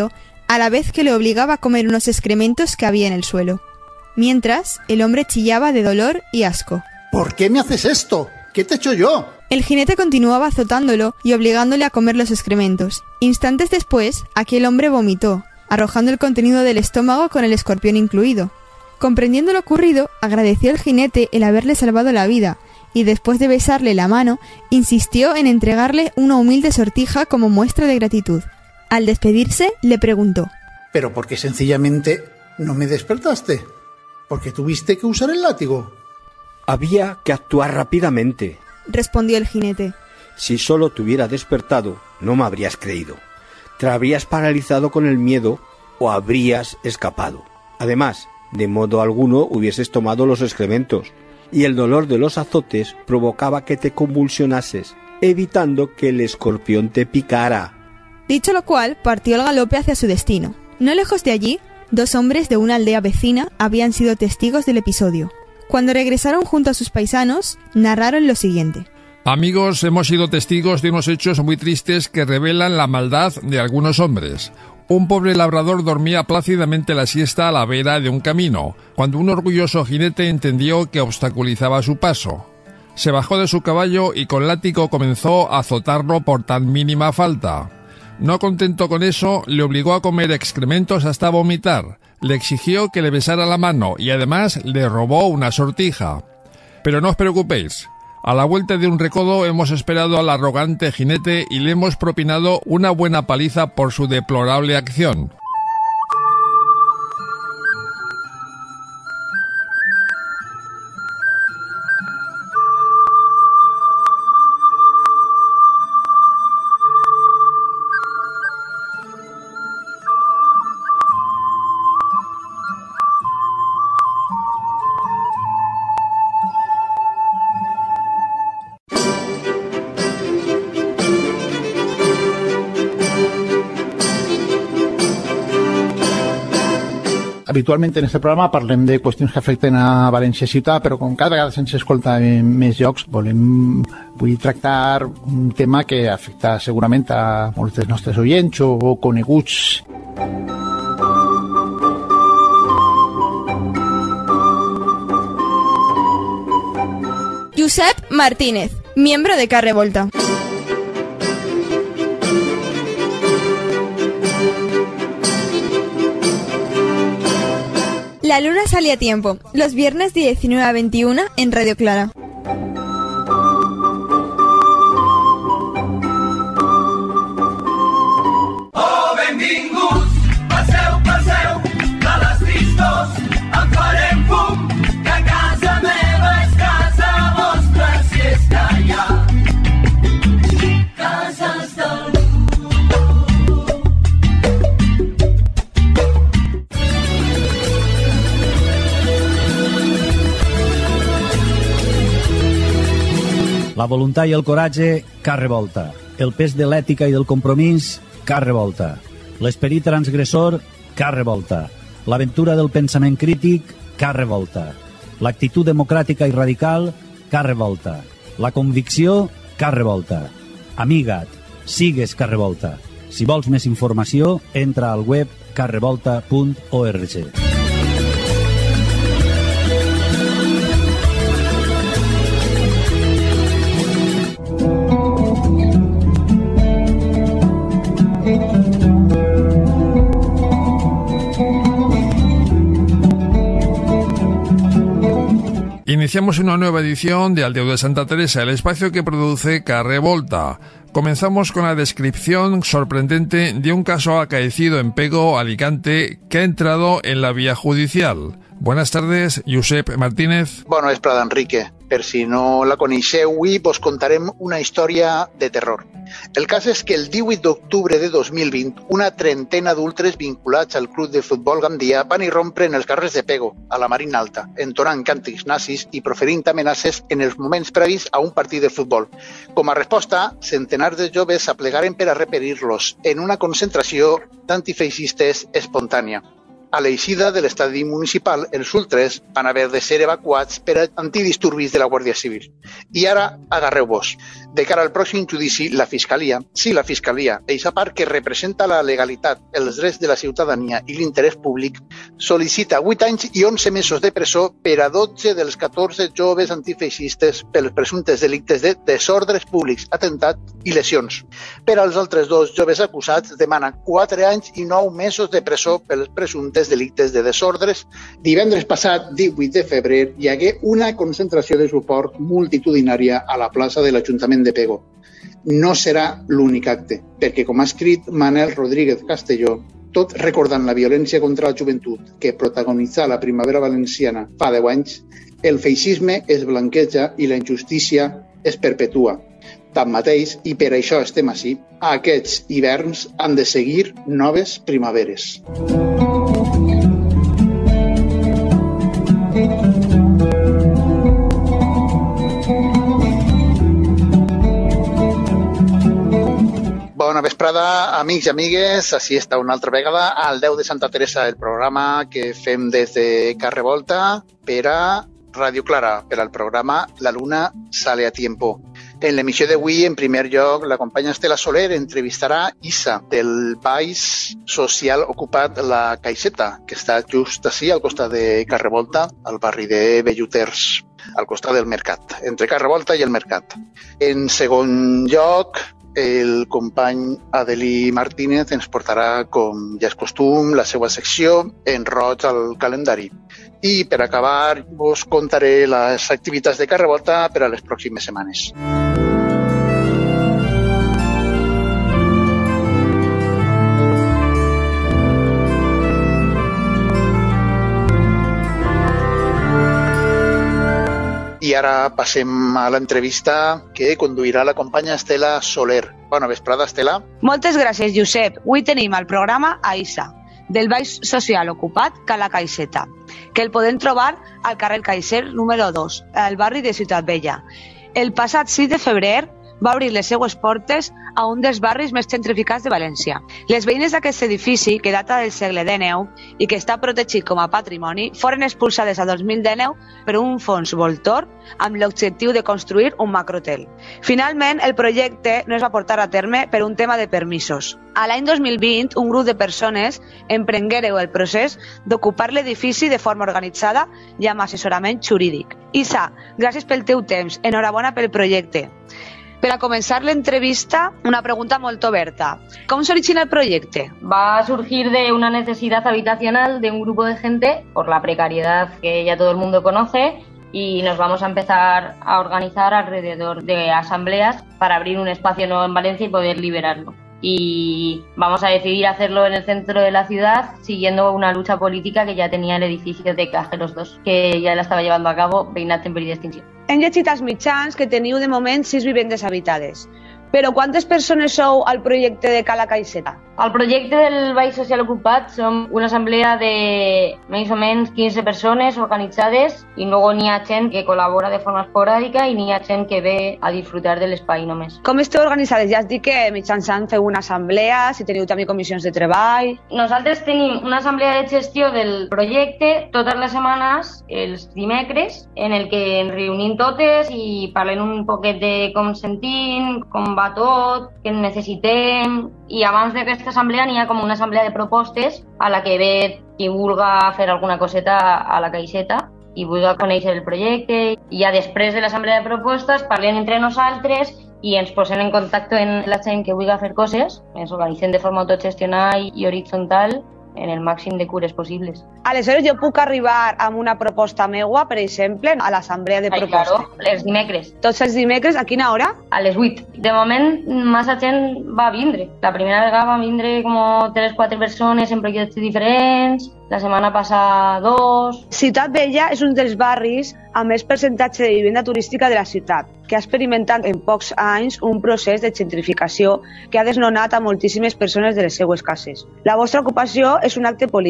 a la vez que le obligaba a comer unos excrementos que había en el suelo. Mientras, el hombre chillaba de dolor y asco. ¿Por qué me haces esto? ¿Qué te he hecho yo? El jinete continuaba azotándolo y obligándole a comer los excrementos. Instantes después, aquel hombre vomitó, arrojando el contenido del estómago con el escorpión incluido. Comprendiendo lo ocurrido, agradeció al jinete el haberle salvado la vida, y después de besarle la mano, insistió en entregarle una humilde sortija como muestra de gratitud. Al despedirse, le preguntó: ¿Pero por qué sencillamente no me despertaste? ¿Por qué tuviste que usar el látigo? Había que actuar rápidamente, respondió el jinete. Si solo te hubiera despertado, no me habrías creído. Te habrías paralizado con el miedo o habrías escapado. Además, de modo alguno hubieses tomado los excrementos, y el dolor de los azotes provocaba que te convulsionases, evitando que el escorpión te picara. Dicho lo cual, partió al galope hacia su destino. No lejos de allí, dos hombres de una aldea vecina habían sido testigos del episodio. Cuando regresaron junto a sus paisanos, narraron lo siguiente. Amigos, hemos sido testigos de unos hechos muy tristes que revelan la maldad de algunos hombres. Un pobre labrador dormía plácidamente la siesta a la vera de un camino, cuando un orgulloso jinete entendió que obstaculizaba su paso. Se bajó de su caballo y con látigo comenzó a azotarlo por tan mínima falta. No contento con eso, le obligó a comer excrementos hasta vomitar, le exigió que le besara la mano y además le robó una sortija. Pero no os preocupéis. A la vuelta de un recodo hemos esperado al arrogante jinete y le hemos propinado una buena paliza por su deplorable acción. Habitualment en aquest programa parlem de qüestions que afecten a València ciutat, però com cada vegada se'ns escolta en més llocs, volem vull tractar un tema que afecta segurament a molts dels nostres oients o, o coneguts. Josep Martínez, miembro de Carrevolta. La luna sale a tiempo, los viernes de diecinueve a veintiuna en Radio Clara. Oh, benvinguts, passeu, passeu, de les tristos en farem fum, que casa meva és casa vostra, si és que hi ha cases del La voluntat i el coratge, car revolta. El pes de l'ètica i del compromís, car revolta. L'esperit transgressor, car revolta. L'aventura del pensament crític, car revolta. L'actitud democràtica i radical, car revolta. La convicció, car revolta. Amiga't, sigues car revolta. Si vols més informació, entra al web car revolta punt org. Iniciamos una nueva edición de Aldeo de Santa Teresa, el espacio que produce Carrevolta. Comenzamos con la descripción sorprendente de un caso acaecido en Pego, Alicante, que ha entrado en la vía judicial. Buenas tardes, Josep Martínez. Bona vesprada, Enrique. Per si no la coneixeu, avui vos contarem una història de terror. El cas és que el divuit d'octubre de dos mil vint, una trentena d'ultres vinculats al club de futbol gandià van irrompre en els carrers de Pego, a la Marina Alta, entonant càntics nazis i proferint amenaces en els moments previs a un partit de futbol. Com a resposta, centenars de joves s'aplegaren per a reperir-los en una concentració d'antifeixistes espontània. A l'eixida de l'estadi municipal, els ultres van haver de ser evacuats per antidisturbis de la Guàrdia Civil. I ara, agarreu-vos. De cara al pròxim judici, la Fiscalia, sí, la Fiscalia, eixa part que representa la legalitat, els drets de la ciutadania i l'interès públic, sol·licita vuit anys i onze mesos de presó per a dotze dels catorze joves antifeixistes pels presumptes delictes de desordres públics, atemptat i lesions. Per als altres dos joves acusats demana quatre anys i nou mesos de presó pels presumptes delictes de desordres. Divendres passat, divuit de febrer, hi hagué una concentració de suport multitudinària a la plaça de l'Ajuntament de Pego. No serà l'únic acte, perquè, com ha escrit Manel Rodríguez Castelló, tot recordant la violència contra la joventut que protagonitzà la primavera valenciana fa deu anys, el feixisme es blanqueja i la injustícia es perpetua. Tanmateix, i per això estem ací, aquests hiverns han de seguir noves primaveres. Bona vesprada, amics i amigues. Així està una altra vegada al deu de Santa Teresa, el programa que fem des de Carrevolta per a Ràdio Clara, per al programa La Luna Sale a Tiempo. En l'emissió d'avui, en primer lloc, la companya Estela Soler entrevistarà Isa, del Baix Social Ocupat La Caixeta, que està just així, al costat de Carrevolta, al barri de Belluters, al costat del mercat, entre Carrevolta i el mercat. En segon lloc, el company Adelí Martínez ens portarà, com ja és costum, la seva secció en roig al calendari. I per acabar, us contaré les activitats de Carrevolta per a les pròximes setmanes. I ara passem a l'entrevista que conduirà la companya Estela Soler. Bona vesprada, Estela. Moltes gràcies, Josep. Avui tenim al programa a Isa, del Baix Social Ocupat Cala Caixeta, que el podem trobar al carrer Caixer número dos, al barri de Ciutat Vella. El passat sis de febrer va obrir les seues portes a un dels barris més gentrificats de València. Les veïnes d'aquest edifici, que data del segle dinou i que està protegit com a patrimoni, foren expulsades a dos mil dinou per un fons voltor amb l'objectiu de construir un macrohotel. Finalment, el projecte no es va portar a terme per un tema de permisos. A l'any dos mil vint, un grup de persones emprenguéreu el procés d'ocupar l'edifici de forma organitzada i amb assessorament jurídic. Isa, gràcies pel teu temps. Enhorabona pel projecte. Per a començar l'entrevista, una pregunta molt oberta. ¿Cómo se origina el proyecto? Va a surgir de una necesidad habitacional de un grupo de gente por la precariedad que ya todo el mundo conoce y nos vamos a empezar a organizar alrededor de asambleas para abrir un espacio nuevo en Valencia y poder liberarlo. Y vamos a decidir hacerlo en el centro de la ciudad siguiendo una lucha política que ya tenía el edificio de Cajeros dos, que ya la estaba llevando a cabo Veïnat en perill d'extinció. Hem llegit als mitjans que teniu de moment sis vivendes habitades. Però quantes persones sou al projecte de Cala Caixeta? El projecte del Baix Social Ocupat som una assemblea de més o menys quinze persones organitzades i luego n'hi ha gent que col·labora de forma esporàdica i n'hi ha gent que ve a disfrutar de l'espai només. Com esteu organitzades? Ja has dit que mitjançant feu una assemblea, si teniu també comissions de treball... Nosaltres tenim una assemblea de gestió del projecte totes les setmanes, els dimecres, en el que ens reunim totes i parlem un poquet de com sentim, com va tot, què necessitem... I abans d'aquesta assemblea n'hi ha com una assemblea de propostes a la que ve qui vulga fer alguna coseta a la caixeta i vulga conèixer el projecte. I ja després de l'assemblea de propostes parlem entre nosaltres i ens posem en contacte amb la gent que vulga fer coses, ens organitzem de forma autogestionada i horitzontal en el màxim de cures possibles. Aleshores, jo puc arribar amb una proposta meua, per exemple, a l'assemblea de propostes? Ai, claro, els dimecres. Tots els dimecres, a quina hora? A les vuit. De moment, massa gent va vindre. La primera vegada van vindre com tres o quatre persones en projectes diferents, la setmana passada dos... Ciutat Vella és un dels barris amb més percentatge de vivenda turística de la ciutat, que ha experimentat en pocs anys un procés de gentrificació que ha desnonat a moltíssimes persones de les seues cases. La vostra ocupació és un acte polític.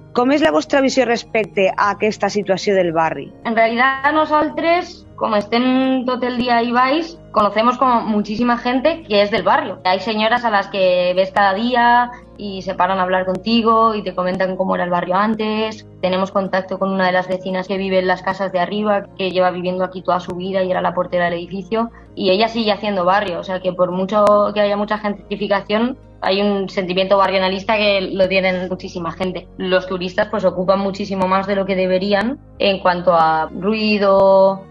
Com és la vostra visió respecte a aquesta situació del barri? En realidad nosotros, como estén todo el día ahí vais, conocemos como muchísima gente que es del barrio. Hay señoras a las que ves cada día y se paran a hablar contigo y te comentan cómo era el barrio antes. Tenemos contacto con una de las vecinas que vive en las casas de arriba, que lleva viviendo aquí toda su vida y era la portera del edificio. Y ella sigue haciendo barrio, o sea que por mucho que haya mucha gentrificación, hay un sentimiento barrialista que lo tienen muchísima gente. Los turistas pues ocupan muchísimo más de lo que deberían en cuanto a ruido,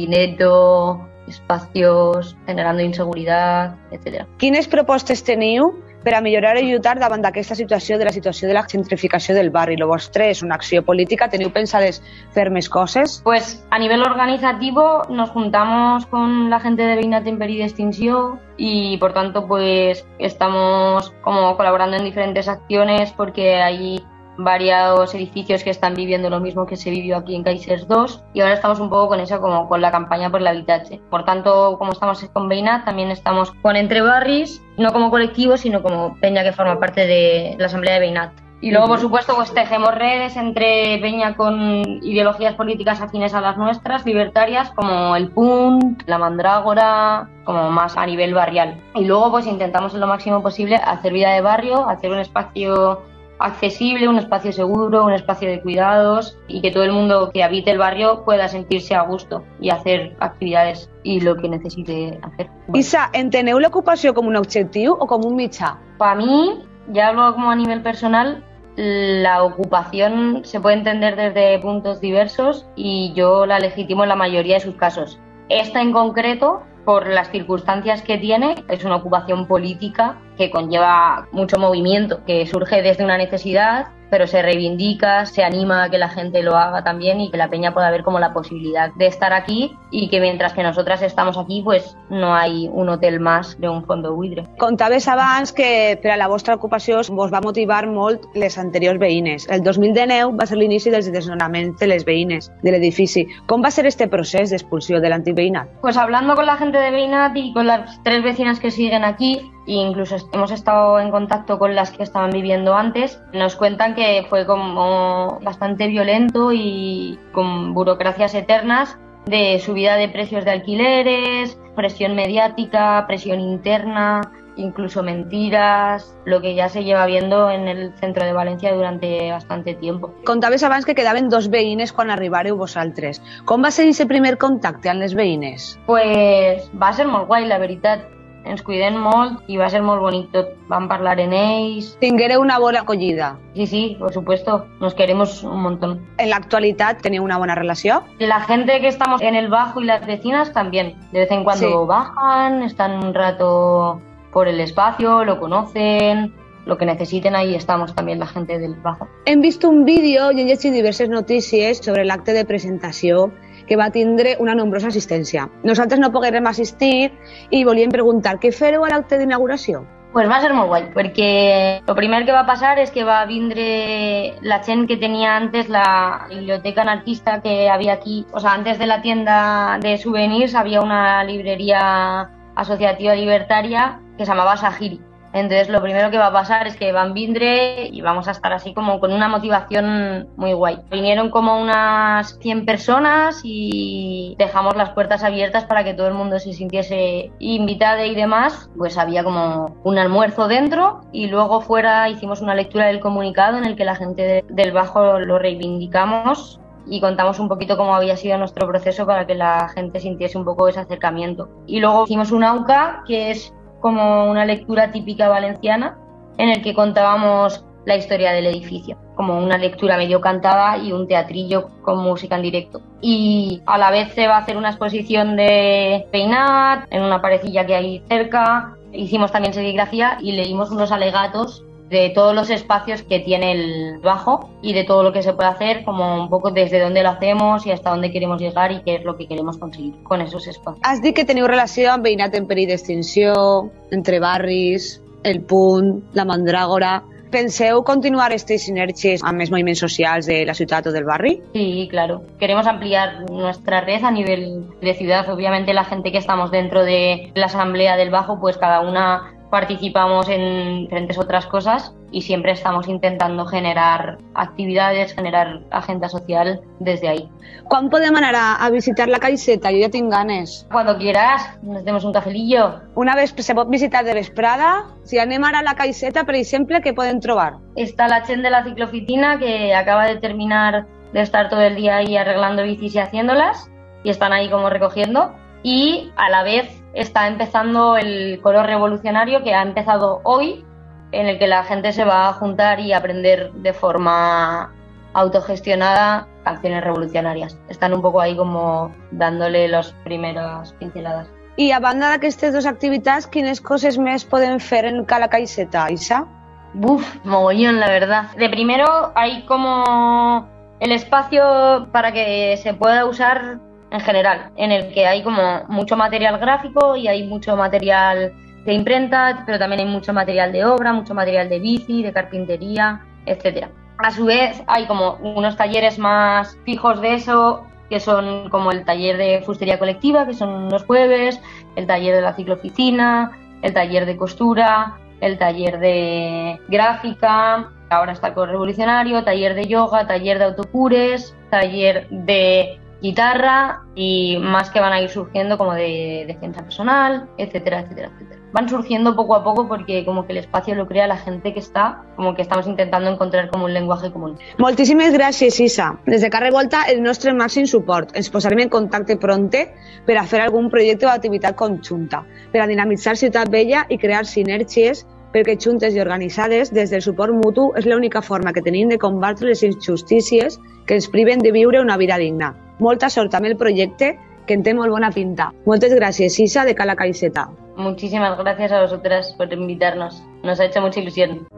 dinero, espacios, generando inseguridad, etcétera. Quines propostes teniu per a millorar i lluitar davant d'aquesta situació de la situació de la gentrificació del barri? Lo vostre és una acció política? Teniu pensades fer més coses? Pues a nivel organizativo nos juntamos con la gente de Veïnat en Perill d'Extinció y por tanto pues estamos como colaborando en diferentes acciones porque hay varios edificios que están viviendo lo mismo que se vivió aquí en Caixers dos y ahora estamos un poco con eso, como con la campaña por el habitatge. Por tanto, como estamos con Veïnat, también estamos con Entre Barris, no como colectivo, sino como peña que forma parte de la Asamblea de Veïnat. Y luego, por supuesto, pues tejemos redes entre peña con ideologías políticas afines a las nuestras, libertarias, como el P U N, la Mandrágora, como más a nivel barrial. Y luego, pues intentamos en lo máximo posible hacer vida de barrio, hacer un espacio accesible, un espacio seguro, un espacio de cuidados y que todo el mundo que habite el barrio pueda sentirse a gusto y hacer actividades y lo que necesite hacer. Bueno. Isa, enteneu l'ocupació com un objectiu o com un mitjà? Para mí, ya hablo como a nivel personal, la ocupación se puede entender desde puntos diversos y yo la legitimo en la mayoría de sus casos. Esta en concreto, por las circunstancias que tiene, es una ocupación política que conlleva mucho movimiento, que surge desde una necesidad, pero se reivindica, se anima a que la gente lo haga también y que la peña pueda ver como la posibilidad de estar aquí y que mientras que nosotras estamos aquí, pues no hay un hotel más de un fondo buitre. Contaves abans que per a la vostra ocupació vos va motivar molt les anteriors veïnes. El dos mil dinou va ser l'inici dels desnonaments de les veïnes de l'edifici. Com va ser este procés d'expulsió de l'antic veïnat? Pues hablando con la gente de Veïnat y con las tres vecinas que siguen aquí, e incluso hemos estado en contacto con las que estaban viviendo antes, nos cuentan que fue como bastante violento y con burocracias eternas de subida de precios de alquileres, presión mediática, presión interna, incluso mentiras, lo que ya se lleva viendo en el centro de Valencia durante bastante tiempo. Contaves abans que quedaven dos veïnes quan arribareu vosaltres. Com va ser aquest primer contacte amb les veïnes? Pues va ser molt guai, la veritat. Ens cuidem molt i va ser molt bonic tot. Vam parlar en ells. Tinguéreu una bona acollida? Sí, sí, por supuesto. Nos queremos un montón. ¿En la actualidad teniu una buena relación? La gente que estamos en el Bajo y las vecinas también. De vez en cuando sí. Bajan, están un rato por el espacio, lo conocen, lo que necesiten, ahí estamos también la gente del Bajo. Hem vist un vídeo i hem llegit diverses notícies sobre l'acte de presentació que va tindre una nombrosa assistència. Nosaltres no poguérem assistir i volíem preguntar què fareu a l'acte d'inauguració? Pues va a ser muy guay, porque lo primero que va a pasar es que va a vindre la gent que tenía antes la biblioteca anarquista que había aquí. O sea, antes de la tienda de souvenirs había una librería asociativa libertaria que se llamaba Sahiri. Entonces lo primero que va a pasar es que van vindre y vamos a estar así como con una motivación muy guay. Vinieron como unas cien personas y dejamos las puertas abiertas para que todo el mundo se sintiese invitado y demás. Pues había como un almuerzo dentro y luego fuera hicimos una lectura del comunicado en el que la gente de, del Bajo lo reivindicamos y contamos un poquito cómo había sido nuestro proceso para que la gente sintiese un poco ese acercamiento. Y luego hicimos un AUCA, que es como una lectura típica valenciana en el que contábamos la historia del edificio, como una lectura medio cantada y un teatrillo con música en directo. Y a la vez se va a hacer una exposición de Veïnat en una parecilla que hay cerca. Hicimos también serigrafía y leímos unos alegatos de todos los espacios que tiene el Bajo y de todo lo que se puede hacer, como un poco desde dónde lo hacemos y hasta dónde queremos llegar y qué es lo que queremos conseguir con esos espacios. Has dit que teniu relació amb Veïnat en perill d'extinció, Entre Barris, el Punt, la Mandrágora. Penseu continuar aquestes sinergies amb els moviments socials de la ciutat o del barri? Sí, claro. Queremos ampliar nuestra red a nivel de ciudad. Obviamente la gente que estamos dentro de la Asamblea del Bajo, pues cada una participamos en diferentes otras cosas y siempre estamos intentando generar actividades, generar agenda social desde ahí. Quan podem anar a, a visitar la caixeta? Jo ja tinc ganes. Cuando quieras, nos demos un cafelillo. Una vez se pot visitar de vesprada. Si anem ara a la caixeta, per exemple, què podem trobar? Está la Chen de la ciclooficina, que acaba de terminar de estar todo el día ahí arreglando bicis y haciéndolas, y están ahí como recogiendo. Y a la vez está empezando el coro revolucionario, que ha empezado hoy, en el que la gente se va a juntar y aprender de forma autogestionada canciones revolucionarias. Están un poco ahí como dándole las primeras pinceladas. I a banda d'aquestes dues activitats, quines coses més podem fer en Cala Caixeta, Isa? Buf, mogollón, la verdad. De primero hay como el espacio para que se pueda usar en general, en el que hay como mucho material gráfico y hay mucho material de imprenta, pero también hay mucho material de obra, mucho material de bici, de carpintería, etcétera. A su vez hay como unos talleres más fijos de eso, que son como el taller de fustería colectiva, que son los jueves, el taller de la ciclooficina, el taller de costura, el taller de gráfica, ahora está el coro revolucionario, taller de yoga, taller de autocures, taller de guitarra y más que van a ir surgiendo como de defensa personal, etcétera, etcétera, etcétera. Van surgiendo poco a poco porque como que el espacio lo crea la gente que está, como que estamos intentando encontrar como un lenguaje común. Moltíssimes gràcies, Isa. Des de Carrer Volta, el nostre màxim suport. Ens posarem en contacte pronte per a fer algun projecte o activitat conjunta, per a dinamitzar Ciutat Vella i crear sinergies, perquè juntes i organitzades, des del suport mutu, és l'única forma que tenim de combatre les injustícies que ens priven de viure una vida digna. Molta sort amb el projecte, que en té molt bona pinta. Moltes gràcies, Isa, de Cala Caixeta. Muchísimas gracias a vosotras por invitarnos. Nos ha hecho mucha ilusión.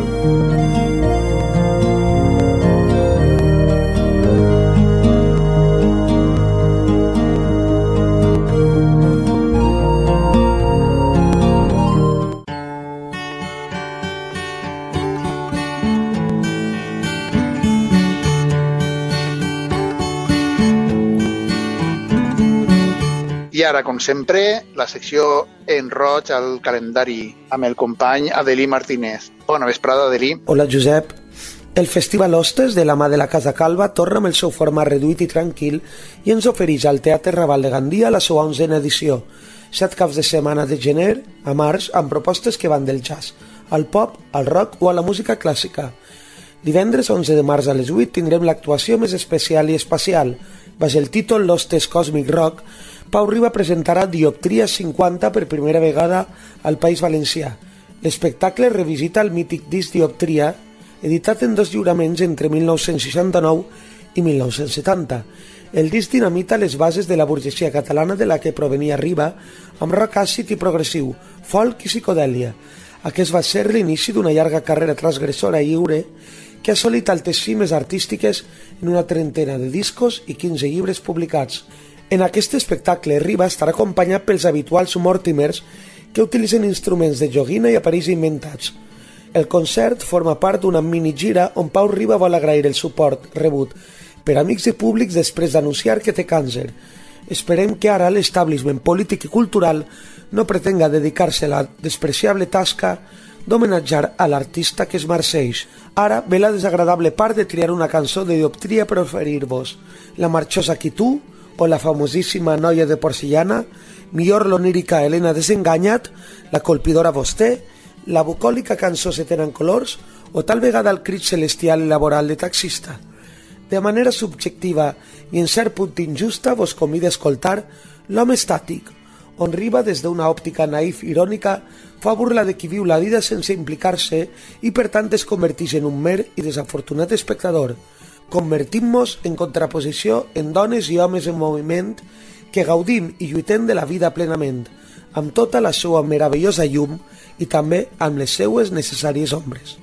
I ara, com sempre, la secció en roig al calendari amb el company Adelí Martínez. Bona vesprada, Adelí. Hola, Josep. El Festival Hostes, de la mà de la Casa Calva, torna amb el seu format reduït i tranquil i ens ofereix al Teatre Raval de Gandia la seva onzena edició. Set caps de setmana de gener a març amb propostes que van del jazz, al pop, al rock o a la música clàssica. Divendres onze de març a les vuit tindrem l'actuació més especial i espacial. Baix el títol L'Hostes Cosmic Rock, Pau Riba presentarà Dioptria cinquanta per primera vegada al País Valencià. L'espectacle revisita el mític disc Dioptria, editat en dos lliuraments entre mil nou-cents seixanta-nou i mil nou-cents setanta. El disc dinamita les bases de la burgesia catalana de la que provenia Riba, amb rock àcid i progressiu, folk i psicodèlia. Aquest va ser l'inici d'una llarga carrera transgressora i lliure que ha assolit altes cimes artístiques en una trentena de discos i quinze llibres publicats. En aquest espectacle, Riba estarà acompanyat pels habituals Mortimers que utilitzen instruments de joguina i aparells inventats. El concert forma part d'una mini-gira on Pau Riba vol agrair el suport rebut per amics i públics després d'anunciar que té càncer. Esperem que ara l'establishment polític i cultural no pretenga dedicar-se a la despreciable tasca d'homenatjar a l'artista que es marceix. Ara ve la desagradable part de triar una cançó de Dioptria per oferir-vos. La marxosa Qui tu, o la famosíssima Noia de Porcellana, millor l'onírica Helena Desenganyat, la colpidora Vostè, la bucòlica cançó Se tenen colors, o tal vegada el crit celestial i laboral de Taxista. De manera subjectiva i en cert punt injusta vos convido a escoltar L'home estàtic, on Riba des d'una òptica naïf irònica fa burla de qui viu la vida sense implicar-se i per tant es converteix en un mer i desafortunat espectador. Convertim-nos en contraposició en dones i homes en moviment que gaudim i lluitem de la vida plenament, amb tota la seva meravellosa llum i també amb les seues necessàries ombres.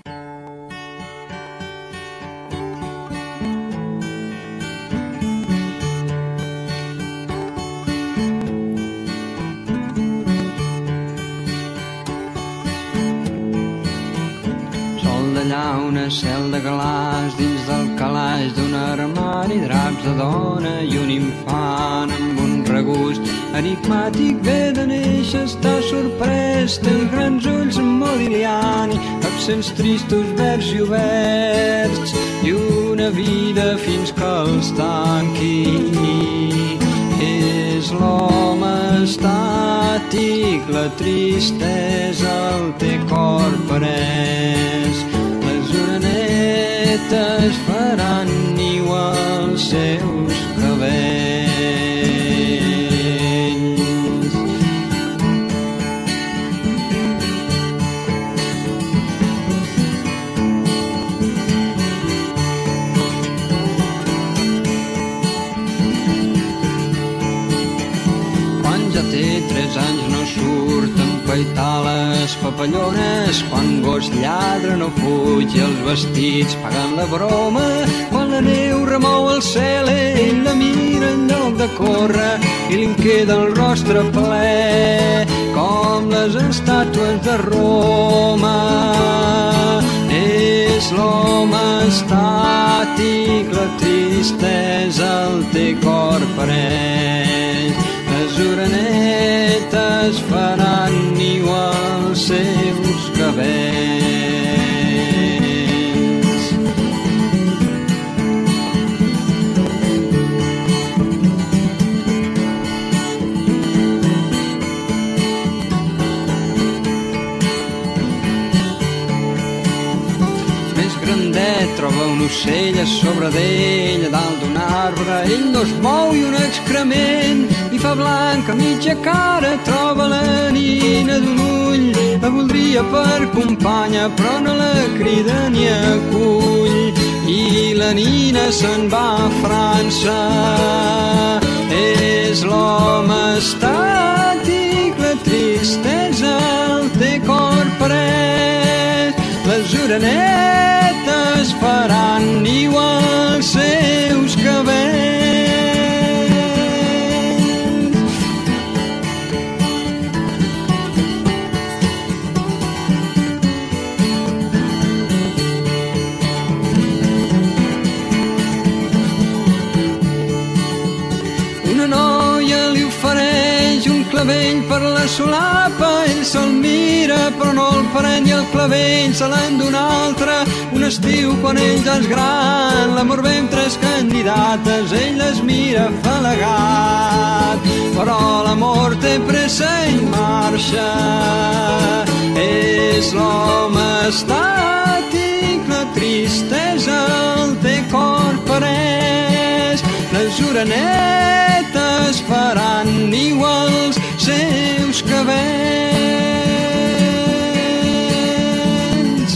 Una cel de galàs dins del calaix d'un armari, draps de dona i un infant amb un regust enigmàtic ve de néixer, està sorprès, té els grans ulls Modigliani, innocents, tristos, verds i oberts, i una vida fins que els tanqui. És l'home estàtic, la tristesa el té cor pres. Les orenetes faran niu als seus cabells. Tres anys no surt a empaitar les papallones, quan gos lladra no fuig i els vestits paguen la broma, quan la neu remou el cel ell la mira en lloc de córrer i li en queda el rostre ple com les estàtues de Roma. És l'home estàtic, la tristesa el té cor pres. Les orenetes faran niu als seus cabells. Més grandet troba un ocell a sobre d'ell, a dalt d'un arbre, ell no es mou i un excrement i fa blanca mitja cara, troba la nina d'un ull, la voldria per companya però no la crida ni acull, i la nina se'n va a França. És l'home estàtic, la tristesa el té cor pres. Les orenetes faran niu als seus cabells. Clavell per la solapa, ell se'l mira però no el pren i el clavell se l'endú un altre. Un estiu quan ell ja és gran, l'amor ve amb tres candidates, ell les mira afalagat, però l'amor té pressa i marxa. És l'home estàtic, la tristesa el té cor pres. Les orenetes faran niu als seus cabells.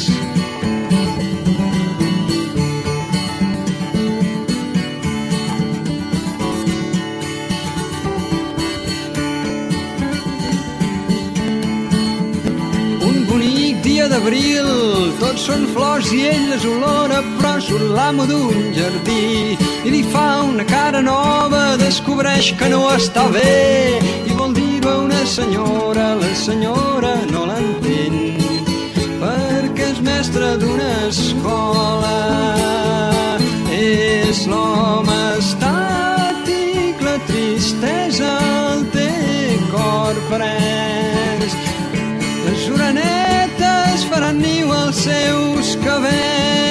Un bonic dia d'abril, tots són flors i ell les olora, però surt l'amo d'un jardí i li fa una cara nova, descobreix que no està bé i vol dir-ho a una senyora. La senyora no l'entén perquè és mestra d'una escola. És l'home estàtic, la tristesa el té cor pres. Les orenetes faran niu als seus cabells.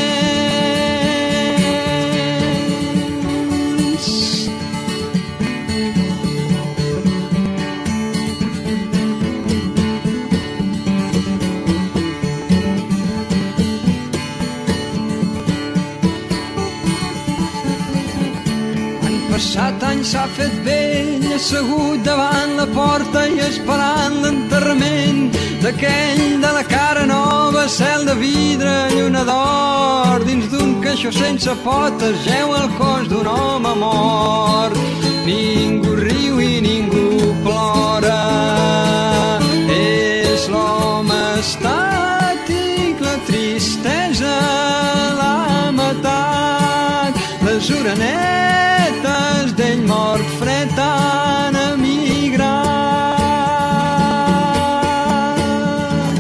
Passat any s'ha fet vell, assegut davant la porta i esperant l'enterrament d'aquell de la cara nova, cel de vidre, lluna d'or, dins d'un caixó sense potes jeu el cos d'un home mort. Ningú riu i ningú plora. És l'home estàtic, la tristesa l'ha matat. Les orenetes d'ell mort fred han emigrat.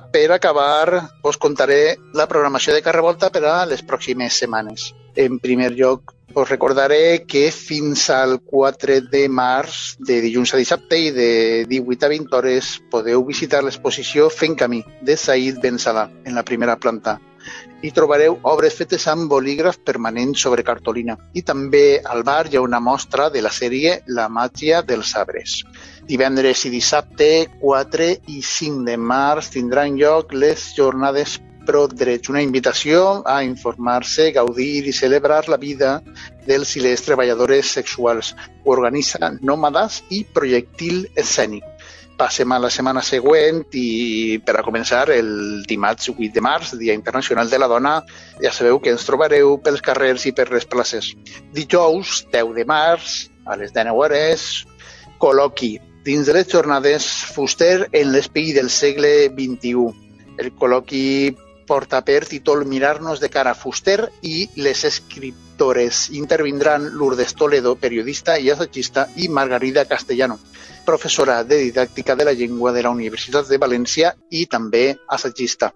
per acabar, us contaré la programació de Carrevolta per a les pròximes setmanes. En primer lloc, us recordaré que fins al quatre de març, de dilluns a dissabte i de divuit a vint hores, podeu visitar l'exposició Fent Camí, de Said Ben Salah, en la primera planta. Hi trobareu obres fetes amb bolígraf permanent sobre cartolina. I també al bar hi ha una mostra de la sèrie La màgia dels arbres. Divendres i dissabte, quatre i cinc de març, tindran lloc les jornades Pro Drets, una invitació a informar-se, gaudir i celebrar la vida dels i les treballadores sexuals. Ho organitza Nòmades i Projectil Escènic. Passem a la setmana següent i, per a començar, el dimarts vuit de març, Dia Internacional de la Dona, ja sabeu que ens trobareu pels carrers i per les places. Dijous, deu de març, a les dinou hores, col·loqui dins de les jornades Fuster en l'espill del segle vint-i-u. El col·loqui porta per títol Mirar-nos de cara a Fuster i les escriptores. Intervindran Lourdes Toledo, periodista i assagista, i Margarida Castellano, professora de didàctica de la llengua de la Universitat de València i també assagista.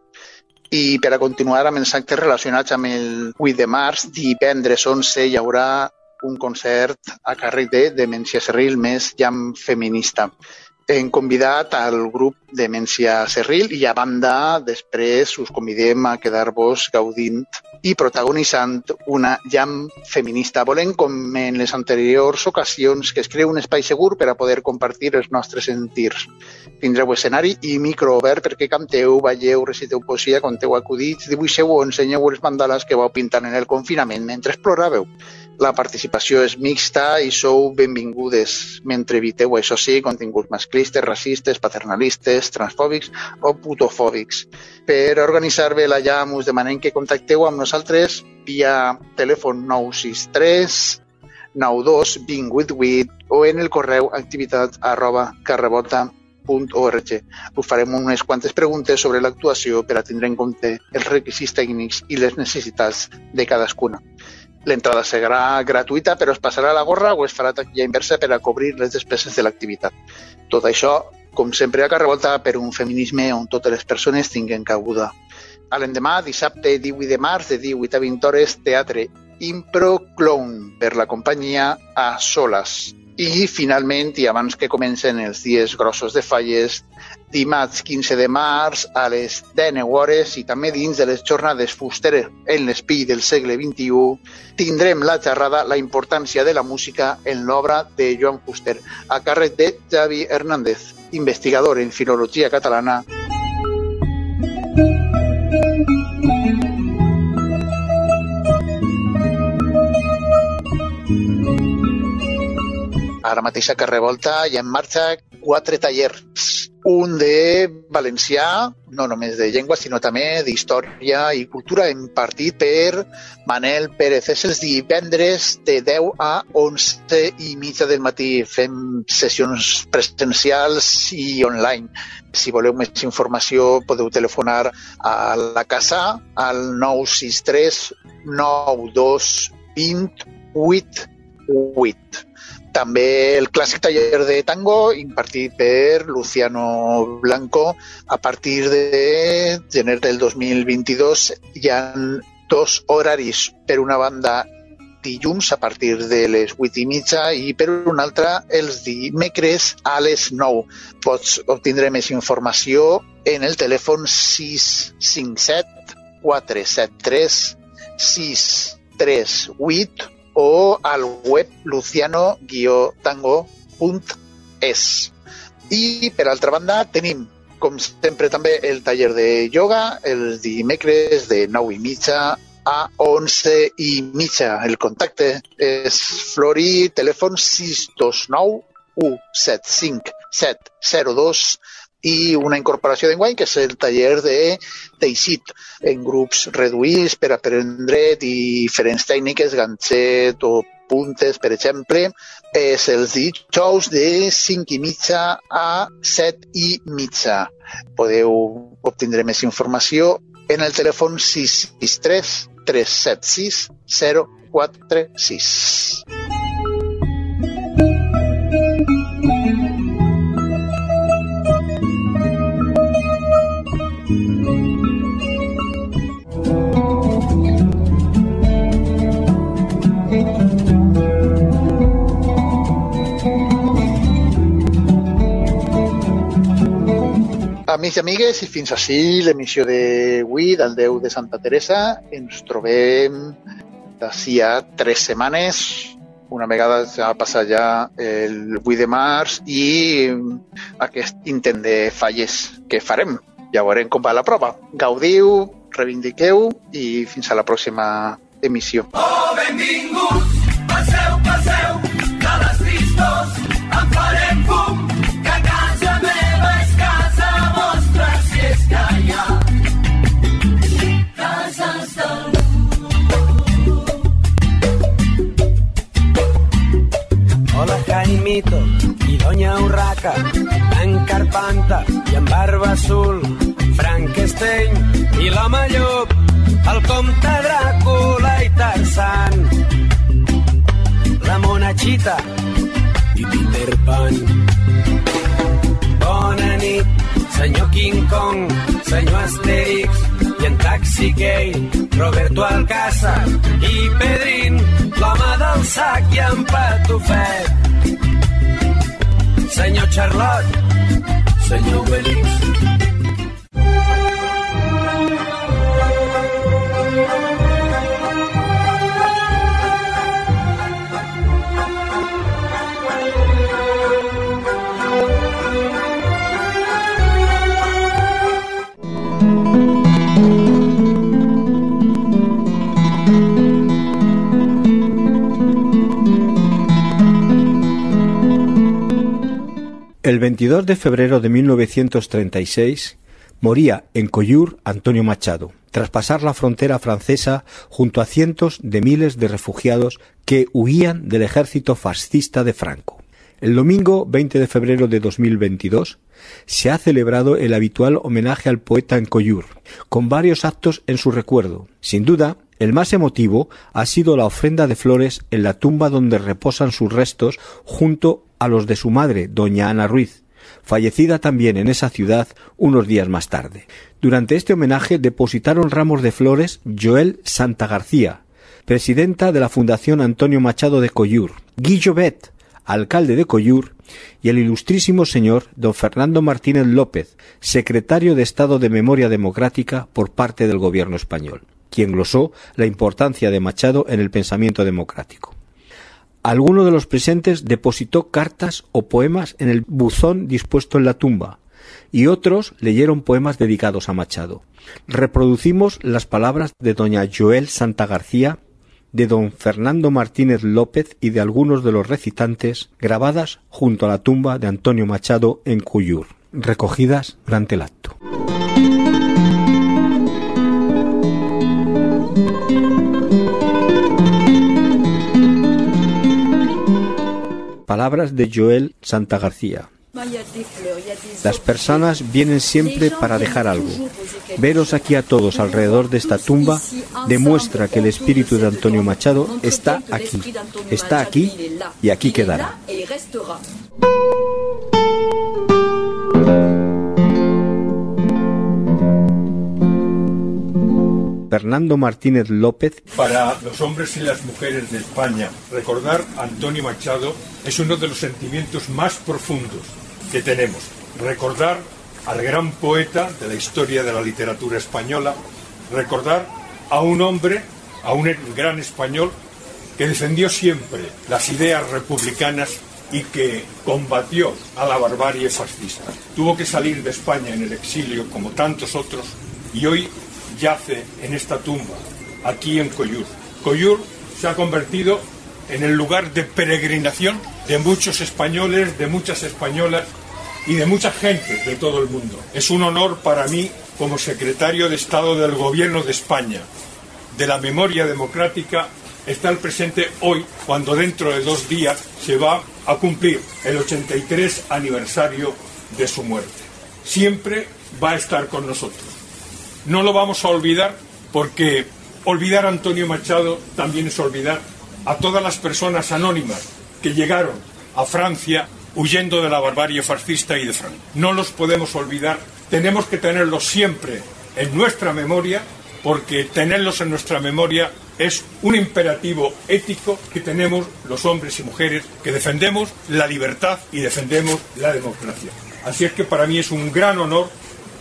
I per a continuar amb els actes relacionats amb el vuit de març, divendres onze hi haurà un concert a càrrec de Demència Cerril més Jam Feminista. Hem convidat al grup Demència Cerril i a banda després us convidem a quedar-vos gaudint i protagonitzant una jam feminista. Volem, com en les anteriors ocasions, que es crei un espai segur per a poder compartir els nostres sentirs. Tindreu escenari i micro obert perquè canteu, balleu, reciteu poesia, conteu acudits, dibuixeu o ensenyeu els mandales que vau pintant en el confinament mentre exploràveu. La participació és mixta i sou benvingudes mentre eviteu, això sí, continguts masclistes, racistes, paternalistes, transfòbics o putofòbics. Per organitzar bé la jam us demanem que contacteu amb nosaltres via telèfon nou sis tres nou dos dos zero vuit vuit o en el correu activitat arroba carrevolta punt org. Us farem unes quantes preguntes sobre l'actuació per a tindre en compte els requisits tècnics i les necessitats de cadascuna. L'entrada serà gratuïta, però es passarà a la gorra o es farà taquilla inversa per a cobrir les despeses de l'activitat. Tot això, com sempre, a Carrevolta per un feminisme on totes les persones tinguen cabuda. A l'endemà, dissabte divuit de març, de divuit a vint hores, teatre Impro Clown per la companyia A Solas. I, finalment, i abans que comencen els dies grossos de falles, dimarts quinze de març a les dinou hores i també dins de les jornades Fuster en l'espill del segle vint-i-u tindrem la xerrada La importància de la música en l'obra de Joan Fuster a càrrec de Xavi Hernández, investigador en filologia catalana. Ara mateix a Carrevolta hi ha en marxa quatre tallers. Un de valencià, no només de llengua, sinó també d'història i cultura, impartit per Manel Pérez. És els divendres de deu a onze i mitja del matí. Fem sessions presencials i online. Si voleu més informació podeu telefonar a la casa al nou sis tres nou dos dos vuit vuit. També el clàssic taller de tango impartit per Luciano Blanco. A partir de gener del dos mil vint-i-dos hi ha dos horaris. Per una banda, dilluns a partir de les vuit i mitja i per una altra els dimecres a les nou. Pots obtindre més informació en el telèfon sis cinc set quatre set tres sis tres vuit o al web luciano guió tango punt es. I, per altra banda, tenim, com sempre, també el taller de ioga els dimecres de nou i mitja a onze i mitja. El contacte és Flori, telèfon sis dos nou u set cinc set zero dos i una incorporació d'enguany, que és el taller de teixit en grups reduïts per aprendre diferents tècniques, ganxet o puntes, per exemple. És els dijous de cinc i mitja a set i mitja. Podeu obtindre més informació en el telèfon sis sis tres tres set sis zero quatre sis. Amics i amigues, i fins així l'emissió d'avui del Déu de Santa Teresa. Ens trobem d'ací a tres setmanes. Una vegada ja ha passat ja el vuit de març i aquest intent de falles que farem. Ja veurem com va la prova. Gaudiu, reivindiqueu i fins a la pròxima emissió. Oh, benvinguts, passeu, passeu, de les tristos en farem fum, que casa meva és casa vostra, si és que hi ha cases d'algú. Hola, Jaimito i Doña Urraca, en Carpanta i en Barba Azul, Frankenstein i l'home llop, el comte Dràcula i Tarzan, la monachita i Peter Pan. Bona nit, senyor King Kong, senyor Asterix i en Taxi Gay, Roberto Alcázar i Pedrín, l'home del sac i en Patufet, senyor Charlotte, senyor Obelix. El veintidós de febrero de mil novecientos treinta y seis moría en Collioure Antonio Machado, tras pasar la frontera francesa junto a cientos de miles de refugiados que huían del ejército fascista de Franco. El domingo veinte de febrero de dos mil veintidós se ha celebrado el habitual homenaje al poeta en Collioure, con varios actos en su recuerdo. Sin duda, el más emotivo ha sido la ofrenda de flores en la tumba donde reposan sus restos junto a los de su madre, doña Ana Ruiz, fallecida también en esa ciudad unos días más tarde. Durante este homenaje depositaron ramos de flores Joel Santagarcía, presidenta de la Fundación Antonio Machado de Collioure, Guy Jovet, alcalde de Collioure, y el ilustrísimo señor don Fernando Martínez López, secretario de Estado de Memoria Democrática por parte del gobierno español, quien glosó la importancia de Machado en el pensamiento democrático. Alguno de los presentes depositó cartas o poemas en el buzón dispuesto en la tumba, y otros leyeron poemas dedicados a Machado. Reproducimos las palabras de doña Joel Santagarcía, de don Fernando Martínez López y de algunos de los recitantes, grabadas junto a la tumba de Antonio Machado en Collioure, recogidas durante el acto. Palabras de Joel Santagarcía. Las personas vienen siempre para dejar algo. Veros aquí a todos alrededor de esta tumba demuestra que el espíritu de Antonio Machado está aquí, está aquí y aquí quedará. Fernando Martínez López. Para los hombres y las mujeres de España, recordar a Antonio Machado es uno de los sentimientos más profundos que tenemos. Recordar al gran poeta de la historia de la literatura española, recordar a un hombre, a un gran español que defendió siempre las ideas republicanas y que combatió a la barbarie fascista. Tuvo que salir de España en el exilio como tantos otros y hoy yace en esta tumba, aquí en Collioure. Collioure se ha convertido en el lugar de peregrinación de muchos españoles, de muchas españolas y de mucha gente de todo el mundo. Es un honor para mí, como secretario de Estado del Gobierno de España, de la memoria democrática, estar presente hoy, cuando dentro de dos días se va a cumplir el ochenta y tres aniversario de su muerte. Siempre va a estar con nosotros. No lo vamos a olvidar, porque olvidar a Antonio Machado también es olvidar a todas las personas anónimas que llegaron a Francia huyendo de la barbarie fascista y de Franco. No los podemos olvidar, tenemos que tenerlos siempre en nuestra memoria, porque tenerlos en nuestra memoria es un imperativo ético que tenemos los hombres y mujeres que defendemos la libertad y defendemos la democracia. Así es que para mí es un gran honor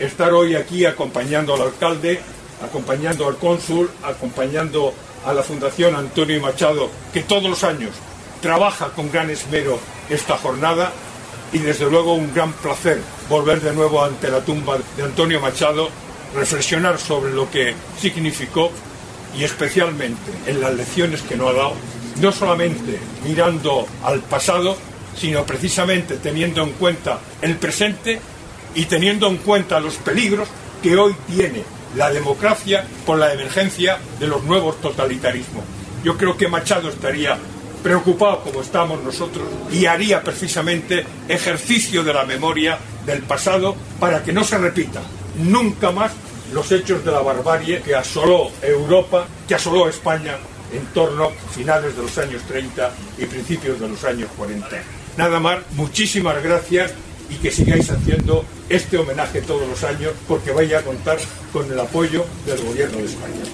estar hoy aquí acompañando al alcalde, acompañando al cónsul, acompañando a la Fundación Antonio Machado, que todos los años trabaja con gran esmero esta jornada, y desde luego un gran placer volver de nuevo ante la tumba de Antonio Machado, reflexionar sobre lo que significó y especialmente en las lecciones que nos ha dado, no solamente mirando al pasado, sino precisamente teniendo en cuenta el presente y teniendo en cuenta los peligros que hoy tiene la democracia por la emergencia de los nuevos totalitarismos. Yo creo que Machado estaría preocupado como estamos nosotros y haría precisamente ejercicio de la memoria del pasado para que no se repita nunca más los hechos de la barbarie que asoló Europa, que asoló España en torno a finales de los años treinta y principios de los años cuarenta. Nada más, muchísimas gracias y que sigáis haciendo este homenaje todos los años, porque vaya a contar con el apoyo del Gobierno de España.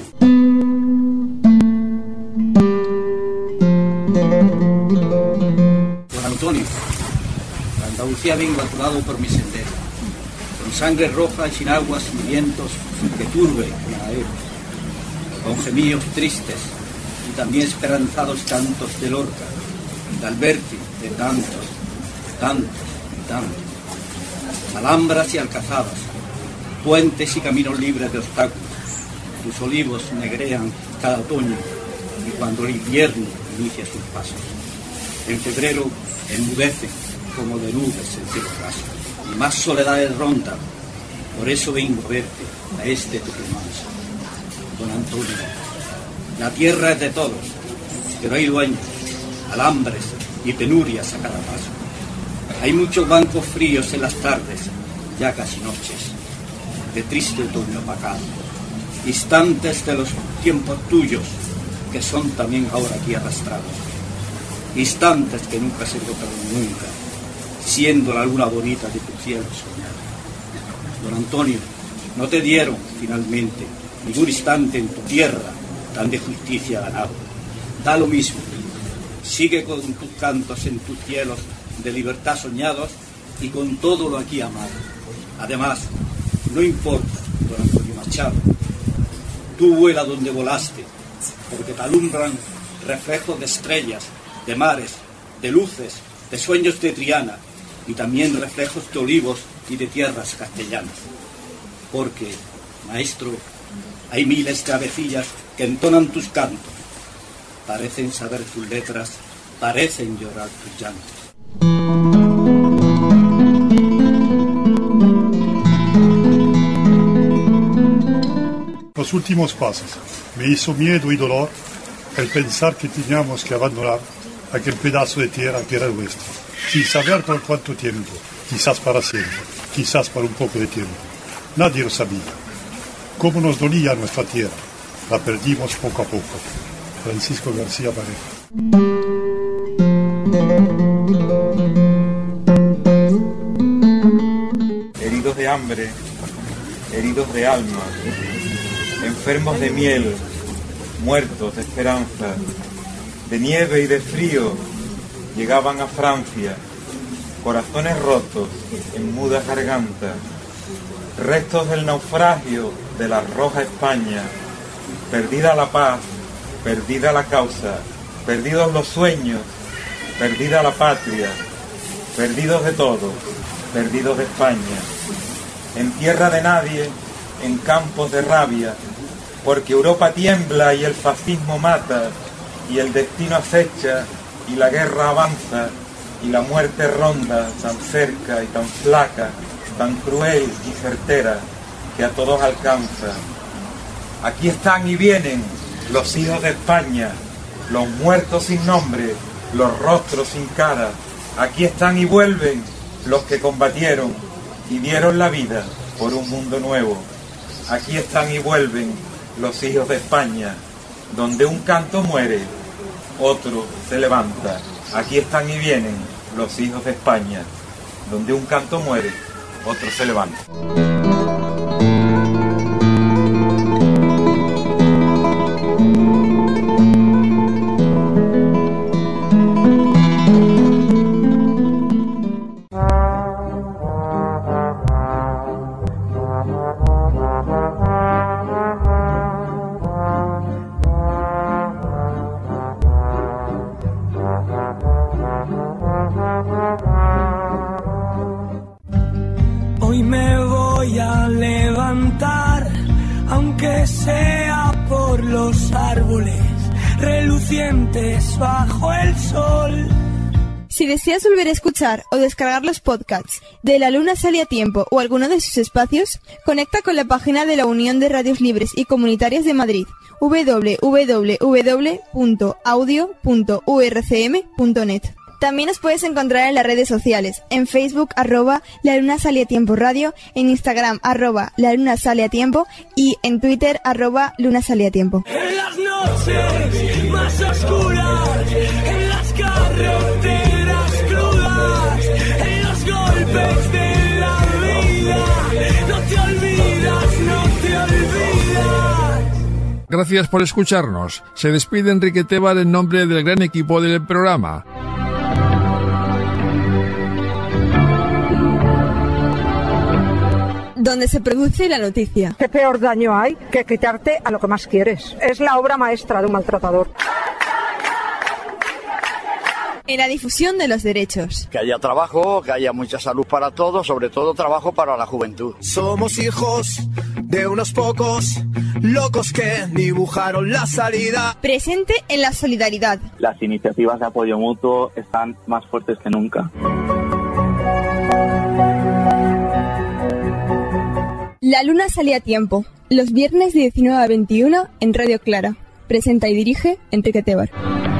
Don Antonio, de Andalucía vengo aturado por mi sendero, con sangre roja y sin aguas ni vientos que turbe ganaderos, con gemidos tristes y también esperanzados cantos de Lorca, de Alberti, de tantos, tantos y tantos, alhambras y alcazadas, puentes y caminos libres de obstáculos. Tus olivos negrean cada otoño y cuando el invierno inicia sus pasos. En febrero enmudece como de nubes el cielo raso y más soledades rondan. Por eso vengo a verte a este tu manso. Don Antonio, la tierra es de todos, pero hay dueños, alambres y penurias a cada paso. Hay muchos bancos fríos en las tardes, ya casi noches, de triste otoño apagado, instantes de los tiempos tuyos, que son también ahora aquí arrastrados, instantes que nunca se tocaron nunca, siendo la luna bonita de tu cielo soñado. Don Antonio, no te dieron, finalmente, ningún instante en tu tierra tan de justicia ganado. Da lo mismo, sigue con tus cantos en tus cielos de libertad soñados y con todo lo aquí amado. Además, no importa, don Antonio Machado, tú vuela donde volaste, porque te alumbran reflejos de estrellas, de mares, de luces, de sueños de Triana y también reflejos de olivos y de tierras castellanas. Porque, maestro, hay miles de avecillas que entonan tus cantos, parecen saber tus letras, parecen llorar tus llantos. Los últimos pasos me hizo miedo y dolor el pensar que teníamos que abandonar aquel pedazo de tierra que era nuestro, sin saber por cuánto tiempo, quizás para siempre, quizás por un poco de tiempo. Nadie lo sabía. Cómo nos dolía nuestra tierra, la perdimos poco a poco. Francisco García Pareja. Heridos de hambre, heridos de alma, enfermos de miel, muertos de esperanza, de nieve y de frío, llegaban a Francia, corazones rotos en mudas gargantas, restos del naufragio de la roja España, perdida la paz, perdida la causa, perdidos los sueños, perdida la patria, perdidos de todo, perdidos de España, en tierra de nadie, en campos de rabia, porque Europa tiembla y el fascismo mata, y el destino acecha, y la guerra avanza, y la muerte ronda tan cerca y tan flaca, tan cruel y certera, que a todos alcanza. Aquí están y vienen los hijos de España, los muertos sin nombre, los rostros sin cara. Aquí están y vuelven los que combatieron y dieron la vida por un mundo nuevo. Aquí están y vuelven los hijos de España, donde un canto muere, otro se levanta. Aquí están y vienen los hijos de España, donde un canto muere, otro se levanta. pasea por los árboles relucientes bajo el sol. Si deseas volver a escuchar o descargar los podcasts de La Luna Sale a Tiempo o alguno de sus espacios, conecta con la página de la Unión de Radios Libres y Comunitarias de Madrid, doble u doble u doble u punto audio punto u r c m punto net. También nos puedes encontrar en las redes sociales, en Facebook, arroba La Luna Sale a Tiempo Radio, en Instagram, arroba La Luna Sale a Tiempo y en Twitter, arroba Luna Sale a Tiempo. En las noches más oscuras, en las carreteras crudas, en los golpes de la vida, no te olvidas, no te olvidas. Gracias por escucharnos. Se despide Enrique Tebar en nombre del gran equipo del programa. Donde se produce la noticia. ¿Qué peor daño hay que quitarte a lo que más quieres? Es la obra maestra de un maltratador. En la difusión de los derechos. Que haya trabajo, que haya mucha salud para todos, sobre todo trabajo para la juventud. Somos hijos de unos pocos locos que dibujaron la salida. Presente en la solidaridad. Las iniciativas de apoyo mutuo están más fuertes que nunca. La Luna Sale a Tiempo, los viernes de diecinueve a veintiuno en Radio Clara. Presenta y dirige Enrique Tebar.